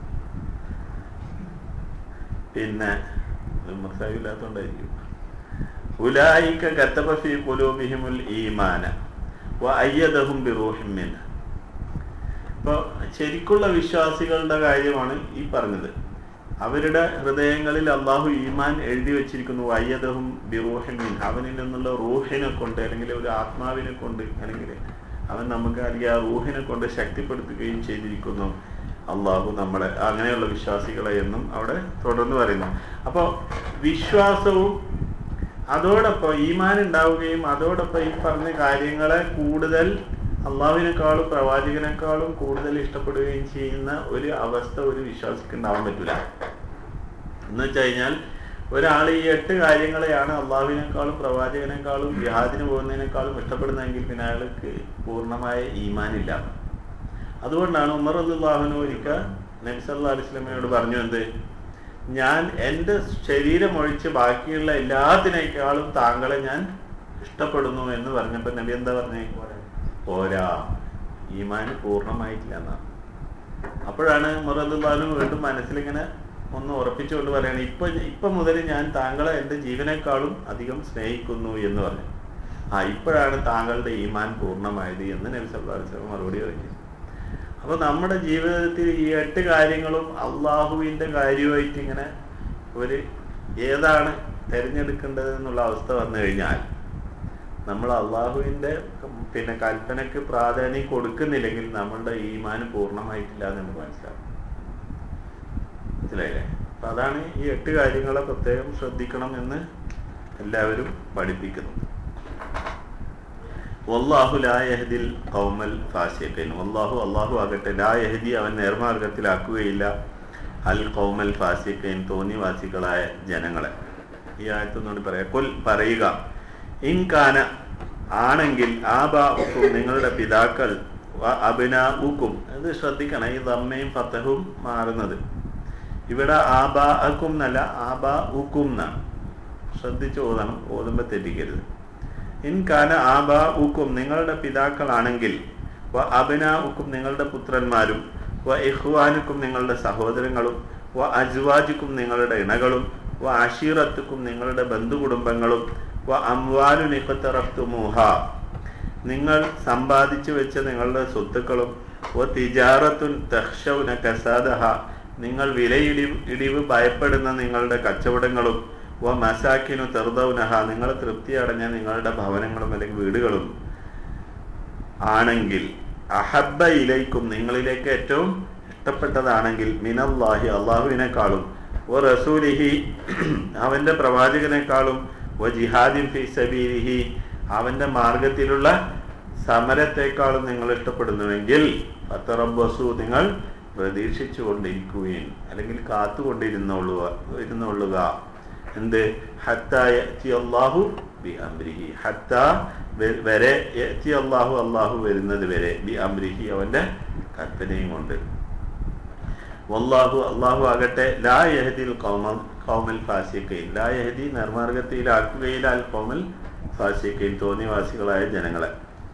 പിന്നെ മസായില്ലാത്തോണ്ടായിരിക്കും. ഉലൈക കതബ ഫീ ഖുലൂബിഹിമുൽ ഈമാന വ അയ്യദഹും ബിറൂഹിൻ മിൻഹു. അപ്പോൾ ശരിക്കുള്ള വിശ്വാസികളുടെ കാര്യമാണ് ഈ പറഞ്ഞത്. അവരുടെ ഹൃദയങ്ങളിൽ അള്ളാഹു ഈമാൻ എഴുതി വെച്ചിരിക്കുന്നു. അയ്യദഹും ബിറൂഹിൻ മിൻഹു അവനിൽ നിന്നുള്ള റൂഹിനെ കൊണ്ട് അല്ലെങ്കിൽ ഒരു ആത്മാവിനെ കൊണ്ട് അല്ലെങ്കിൽ അവൻ നമുക്ക് അല്ലെങ്കിൽ ആ റൂഹിനെ കൊണ്ട് ശക്തിപ്പെടുത്തുകയും ചെയ്തിരിക്കുന്നു അള്ളാഹു നമ്മളെ അങ്ങനെയുള്ള വിശ്വാസികളെ എന്നും അവിടെ തുടർന്ന് പറയുന്നു. അപ്പോൾ വിശ്വാസവും അതോടൊപ്പം ഈമാൻ ഉണ്ടാവുകയും അതോടൊപ്പം ഈ പറഞ്ഞ കാര്യങ്ങളെ കൂടുതൽ അള്ളാഹുവിനേക്കാളും പ്രവാചകനേക്കാളും കൂടുതൽ ഇഷ്ടപ്പെടുകയും ചെയ്യുന്ന ഒരു അവസ്ഥ ഒരു വിശ്വാസിക്ക് ഉണ്ടാവാൻ പറ്റൂല. എന്ന് വെച്ച് കഴിഞ്ഞാൽ ഒരാൾ ഈ എട്ട് കാര്യങ്ങളെയാണ് അള്ളാഹുവിനേക്കാളും പ്രവാചകനേക്കാളും ജിഹാദിന് പോകുന്നതിനേക്കാളും ഇഷ്ടപ്പെടുന്നതെങ്കിൽ പിന്നെ അയാൾക്ക് പൂർണ്ണമായ ഈമാനില്ല. അതുകൊണ്ടാണ് ഉമർ റളിയല്ലാഹു അൻഹു ഒരിക്കൽ നബി സല്ലല്ലാഹു അലൈഹി വസല്ലമയോട് പറഞ്ഞു, എന്ത്, ഞാൻ എൻ്റെ ശരീരം ഒഴിച്ച് ബാക്കിയുള്ള എല്ലാത്തിനേക്കാളും താങ്കളെ ഞാൻ ഇഷ്ടപ്പെടുന്നു എന്ന് പറഞ്ഞപ്പോൾ നബി എന്താ പറഞ്ഞേ? പോരാ, ഈമാൻ പൂർണ്ണമായിട്ടില്ല എന്നാണ്. അപ്പോഴാണ് ഉമർ റളിയല്ലാഹു അൻഹു വീണ്ടും മനസ്സിലിങ്ങനെ ഒന്ന് ഉറപ്പിച്ചുകൊണ്ട് പറയണം, ഇപ്പൊ ഇപ്പൊ മുതൽ ഞാൻ താങ്കളെ എൻ്റെ ജീവനേക്കാളും അധികം സ്നേഹിക്കുന്നു എന്ന് പറഞ്ഞു. ആ ഇപ്പോഴാണ് താങ്കളുടെ ഈമാൻ പൂർണ്ണമായത് എന്ന് നബി സല്ലല്ലാഹു അലൈഹി വസല്ലം മറുപടി പറഞ്ഞു. അപ്പൊ നമ്മുടെ ജീവിതത്തിൽ ഈ എട്ട് കാര്യങ്ങളും അള്ളാഹുവിന്റെ കാര്യമായിട്ട് ഇങ്ങനെ ഒരു ഏതാണ് തിരഞ്ഞെടുക്കേണ്ടത് എന്നുള്ള അവസ്ഥ വന്നു കഴിഞ്ഞാൽ നമ്മൾ അള്ളാഹുവിന്റെ പിന്നെ കൽപ്പനക്ക് പ്രാധാന്യം കൊടുക്കുന്നില്ലെങ്കിൽ നമ്മളുടെ ഈമാൻ പൂർണ്ണമായിട്ടില്ല എന്ന് നമുക്ക് മനസ്സിലാവും. മനസ്സിലായില്ലേ? അപ്പൊ അതാണ് ഈ എട്ട് കാര്യങ്ങളെ പ്രത്യേകം ശ്രദ്ധിക്കണം എന്ന് എല്ലാവരും പഠിപ്പിക്കുന്നത്. വല്ലാഹു ലാ യഹ്ദിൽ ഖൗമൽ ഫാസിഖീൻ. വല്ലാഹു അല്ലാഹു ആകട്ടെ ലാ യഹ്ദി അവൻ നേർമാർഗത്തിലാക്കുകയില്ല അൽ ഖൗമൽ ഫാസിഖീൻ തോന്നിവാസികളായ ജനങ്ങളെ. ഈ ആയത്തൊന്നുകൂടി പറയാം. കൊൽ പറയുക, ഇൻ കാന ആണെങ്കിൽ ആബാഉക്കും നിങ്ങളുടെ പിതാക്കൾ, അബ്നാഉക്കും, ഇത് ശ്രദ്ധിക്കണം, ഈ ദമ്മയും ഫതഹും മാറുന്നത്. ഇവിടെ ആബാഅക്കും എന്നല്ല ആബാഉക്കും എന്നാണ്. ശ്രദ്ധിച്ച് ഓതണം, ഓതുമ്പോൾ തെറ്റിക്കരുത്. ഇൻ കാന ആബാഉക്കും നിങ്ങളുടെ പിതാക്കളാണെങ്കിൽ, വ അബ്നാഉക്കും നിങ്ങളുടെ പുത്രന്മാരും, വ ഇഖ്വാനുക്കും നിങ്ങളുടെ സഹോദരങ്ങളും, വ അസ്വാജുക്കും നിങ്ങളുടെ ഇണകളും, വ അശീറത്തുക്കും നിങ്ങളുടെ ബന്ധുകുടുംബങ്ങളും, വ അംവാലുൻ ഇഖ്തറഫ്തുമൂഹ നിങ്ങൾ സമ്പാദിച്ചു വെച്ച നിങ്ങളുടെ സ്വത്തുക്കളും, വ തിജാറത്തുൻ തഖ്ശൗന കസാദഹ നിങ്ങൾ വിലയിടി ഇടിവ് ഭയപ്പെടുന്ന നിങ്ങളുടെ കച്ചവടങ്ങളും, വ മസാക്കിനു തെർദൗനഹ നിങ്ങൾ തൃപ്തി അടഞ്ഞ നിങ്ങളുടെ ഭവനങ്ങളും അല്ലെങ്കിൽ വീടുകളും ആണെങ്കിൽ, അഹബ്ബ ഇലൈക്കും നിങ്ങളിലേക്ക് ഏറ്റവും ഇഷ്ടപ്പെട്ടതാണെങ്കിൽ, മിനല്ലാഹി അള്ളാഹുവിനേക്കാളും, വ റസൂലിഹി അവന്റെ പ്രവാചകനേക്കാളും, വ ജിഹാദിൻ ഫീ സബീലിഹി അവന്റെ മാർഗത്തിലുള്ള സമരത്തെക്കാളും നിങ്ങൾ ഇഷ്ടപ്പെടുന്നുവെങ്കിൽ, ഫതറബ്ബസു നിങ്ങൾ പ്രതീക്ഷിച്ചു കൊണ്ടിരിക്കുകയും അല്ലെങ്കിൽ കാത്തുകൊണ്ടിരുന്നോളുക ഇരുന്നോളുക എന്ത്, ഹത്താ യഅതി അല്ലാഹു ബി അംരിഹി ഹത്താ വരെ യഅതി അല്ലാഹു അല്ലാഹു വരുന്നത് വരെ, ബി അംരിഹി അവന്റെ കൽപ്പനയും കൊണ്ട്. വല്ലാഹു അല്ലാഹു ആകട്ടെ ലാ യഹ്ദിൽ ഖൗമൽ ഖൗമൽ ഫാസിഖീൻ ലാ യഹ്ദി നിർമാർഗത്തിലാക്കുകയില്ല അൽ ഖൗമൽ ഫാസിഖീൻ തോന്നിവാസികളായ ജനങ്ങളെ.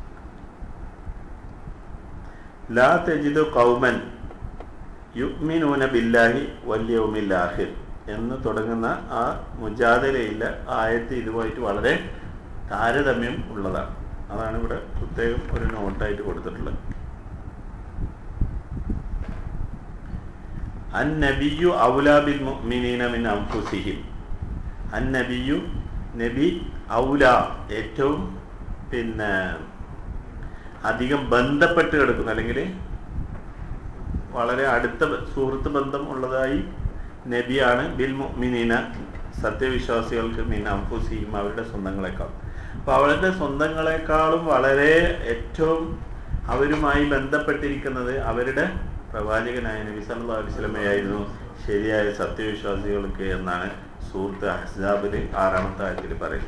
ലാ തജിദു ഖൗമൻ യുഅ്മിനൂന ബില്ലാഹി വൽ യൗമിൽ ആഖിർ എന്ന് തുടങ്ങുന്ന ആ മുജാദലയിലെ ആയത്ത് ഇതുമായിട്ട് വളരെ താരതമ്യം ഉള്ളതാണ്. അതാണ് ഇവിടെ പ്രത്യേകം ഒരു നോട്ടായിട്ട് കൊടുത്തിട്ടുള്ളത്. അൻ നബിയു ഔലാ ബിൽ മുഅ്മിനീന മിൻ അൻഫുസിഹിം. അൻ നബിയു നബി, ഔലാ ഏറ്റവും പിന്നെ അധികം ബന്ധപ്പെട്ട് കിടക്കുന്നു അല്ലെങ്കിൽ വളരെ അടുത്ത സുഹൃത്ത് ബന്ധം ഉള്ളതായി നബിയാണ്, ബിൽ മുഅ്മിനീന സത്യവിശ്വാസികൾക്ക്, മിൻ അൻഫുസിഹിം അവരുടെ സ്വന്തങ്ങളെക്കാൾ. അപ്പൊ അവരുടെ സ്വന്തങ്ങളെക്കാളും വളരെ ഏറ്റവും അവരുമായി ബന്ധപ്പെട്ടിരിക്കുന്നത് അവരുടെ പ്രവാചകനായ നബി സല്ലല്ലാഹു അലൈഹി വസല്ലമയായിരുന്നു ശരിയായ സത്യവിശ്വാസികൾക്ക് എന്നാണ് സൂറത്ത് അഹ്സാബിൽ ആറാമത്തെ ആയത്തിൽ പറയുന്നത്.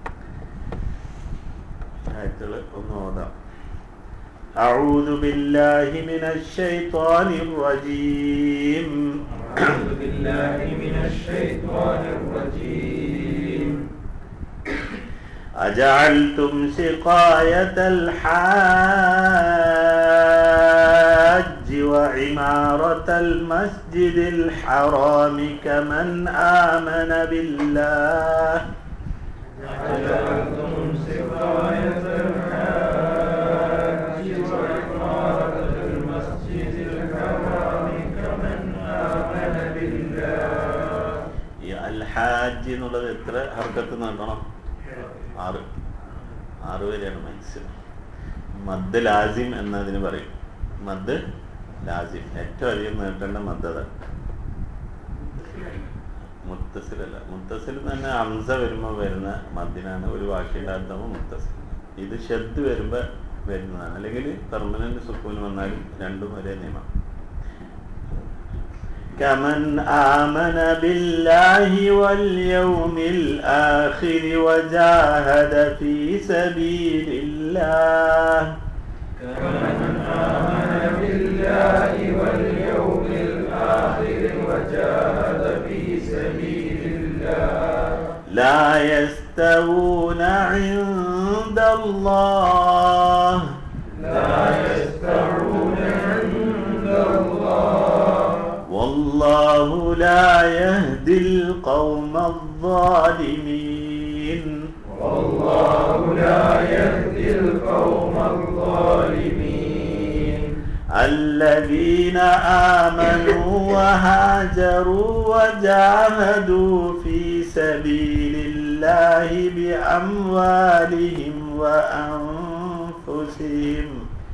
ആയത്തുകൾ ഒന്ന് ഓതാം. أعوذ بالله من الشيطان الرجيم أعوذ بالله من الشيطان الرجيم أجعلتم سقاية الحاج وعمارة المسجد الحرام كمن آمن بالله أجعلتم سقاية الحاج وعمارة المسجد الحرام كمن آمن بالله. ഈ അൽഹാജ് എന്നുള്ളത് എത്ര ഹർക്കത്ത് നടണം? ആറ് ആറ് വരെയാണ് മാക്സിമം. മദ് ലാസിം എന്നതിന് പറയും. മദ് ലാസിം ഏറ്റവും അധികം നീട്ടേണ്ട മദ് അതാണ്. മുത്തസിലല്ല, മുത്തസിൽ തന്നെ ഹംസ വരുമ്പോൾ വരുന്ന മദ്ദിനാണ് ഒരു വാക്കിൻ്റെ അർത്ഥം മുത്തസിൽ. ഇത് ഷദ് വരുമ്പോൾ വരുന്നതാണ്. അല്ലെങ്കിൽ പെർമനന്റ് സുക്കൂൻ വന്നാലും രണ്ടും ഒരേ നിയമം. كمن آمن بالله واليوم الآخر وجاهد في سبيل الله. كمن آمن بالله واليوم الآخر وجاهد في سبيل الله لا يستوون عند الله لا يستوون عند الله والله لا يهدي القوم الظالمين. والله لا يهدي القوم الظالمين. الذين آمنوا وهاجروا وجاهدوا في سبيل الله بأموالهم وأنفسهم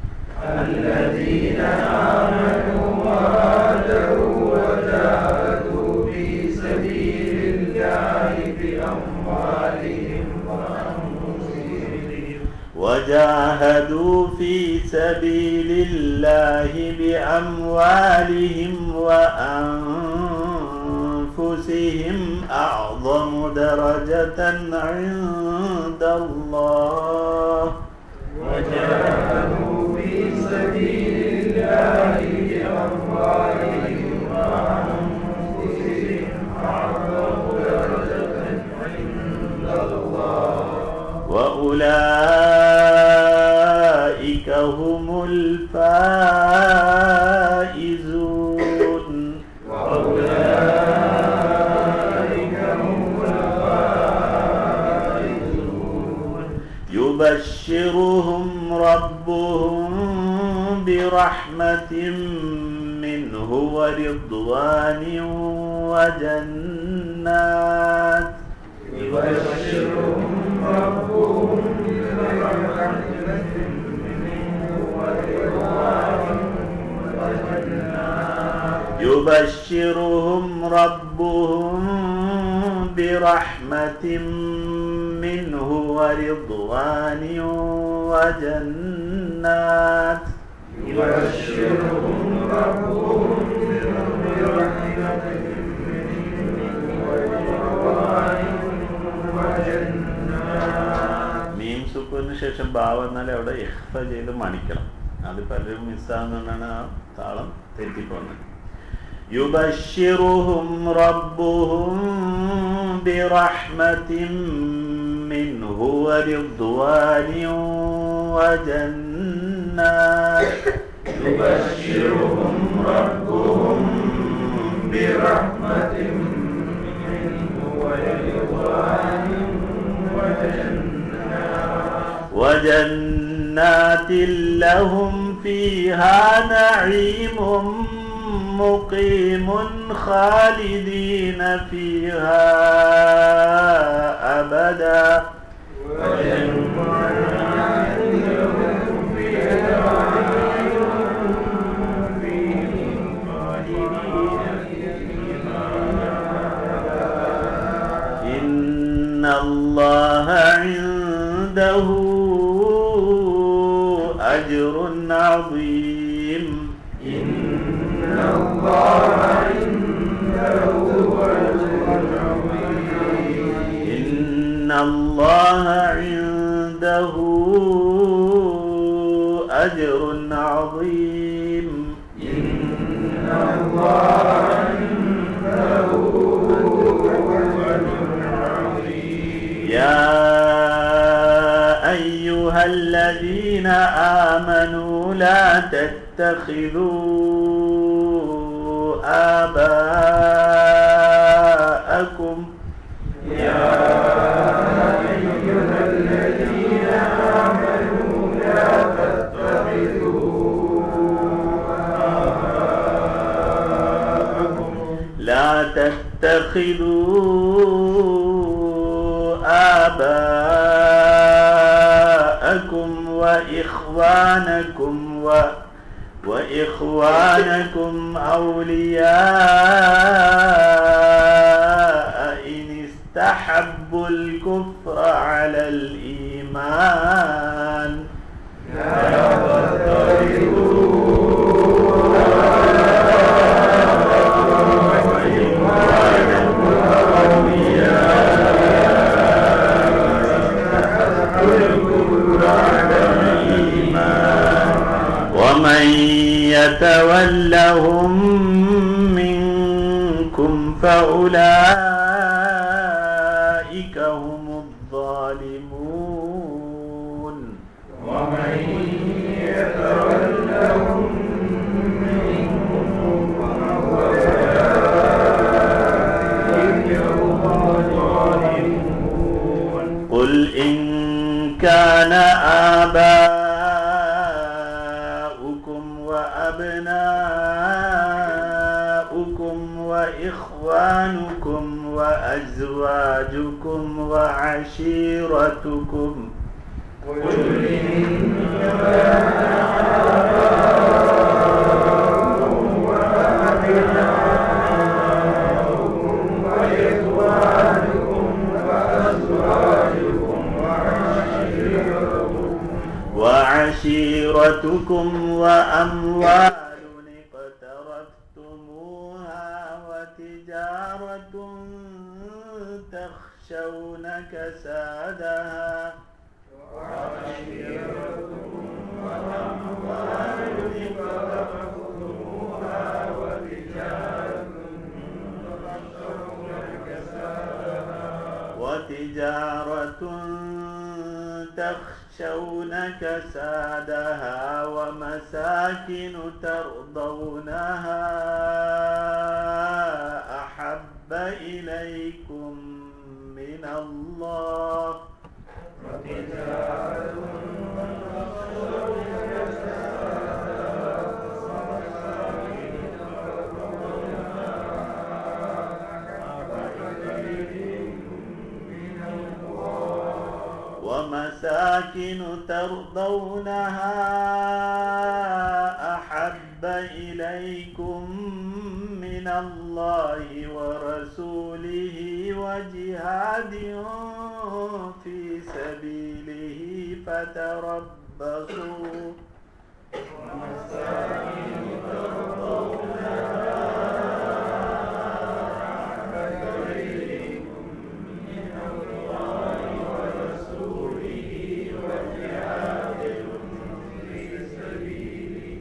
الذين آمنوا وهاجروا وجاهدوا في سبيل الله بأموالهم وأنفسهم وجاهدوا في سبيل الله بأموالهم وأنفسهم أعظم درجة عند الله. وجاهدوا في سبيل الله بأموالهم وأنفسهم أعظم درجة عند الله وأولئك هم الفائزون. وأولئك هم الفائزون. يبشرهم ربهم برحمة منه ورضوان وجنات يبشرهم ربهم برحمة منه ورضوان وجنات يبشرهم ربهم برحمة منه ورضوان وجنات يبشرهم ربهم برحمة منه ورضوان وجنات. മീം സുക്കൂന് ശേഷം ബാ വന്നാൽ അവിടെ ഇഖ്ഫ ചെയ്ത് മണിക്കണം. അത് പലരും മിസ്സാകുന്നതുകൊണ്ടാണ് ആ താളം തെറ്റിപ്പോകുന്നത്. يبشرهم ربهم برحمة منه ورضوان وجنات يبشرهم ربهم برحمة منه ورضوان وجنات وجنات لهم فيها نعيم مقيم خالدين فيها أبدا. وجنات لهم فيها خالدين فيها أبدا. إن الله عنده أجر عظيم. إن الله عنده أجر عظيم. إن الله عنده أجر عظيم. إن الله عنده أجر عظيم. يا أيها الذين آمنوا لا تتخذوا آباءكم يا أيها الذين آمنوا لا تتخذوا آباءكم لا تتخذوا آباءكم وإخوانكم و وإخوانكم أولياء إن استحبوا الكفر على الإيمان. لا تولوهم منكم فأولئك هم الظالمون ومن يتولهم منكم فأولئك هم الظالمون قل إن كان آباؤكم وأبناؤكم وإخوانكم وأزواجكم وعشيرتكم قل إن كان آباؤكم وأبناؤكم وإخوانكم وأزواجكم وعشيرتكم وعشيرتكم وأموال اقترفتموها وتجارة تخشون كسادها وعشيرتكم وأموال اقترفتموها وتجارة تخشون كسادها وتجارة تخشون كسادها ومساكن ترضونها أحب إليكم من الله وتجارة تخشون كسادها ومساكن ترضونها أحب إليكم من الله ومساكن ترضونها أحب إليكم من الله ورسوله وجهاد في سبيله فتربصوا ومساكن ترضونها أحب إليكم من الله ورسوله وجهاد في سبيله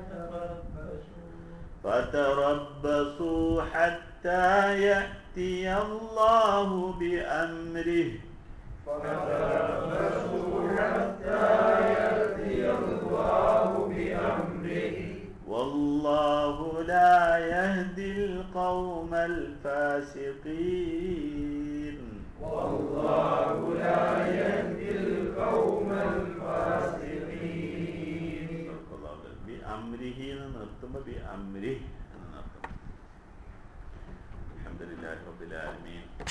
فتربصوا حتى يأتي الله بأمره فتربصوا حتى يأتي الله بأمره والله لا يهدي القوم الفاسقين والله لا يهدي القوم الفاسقين بأمره نرتم بأمره الحمد لله رب العالمين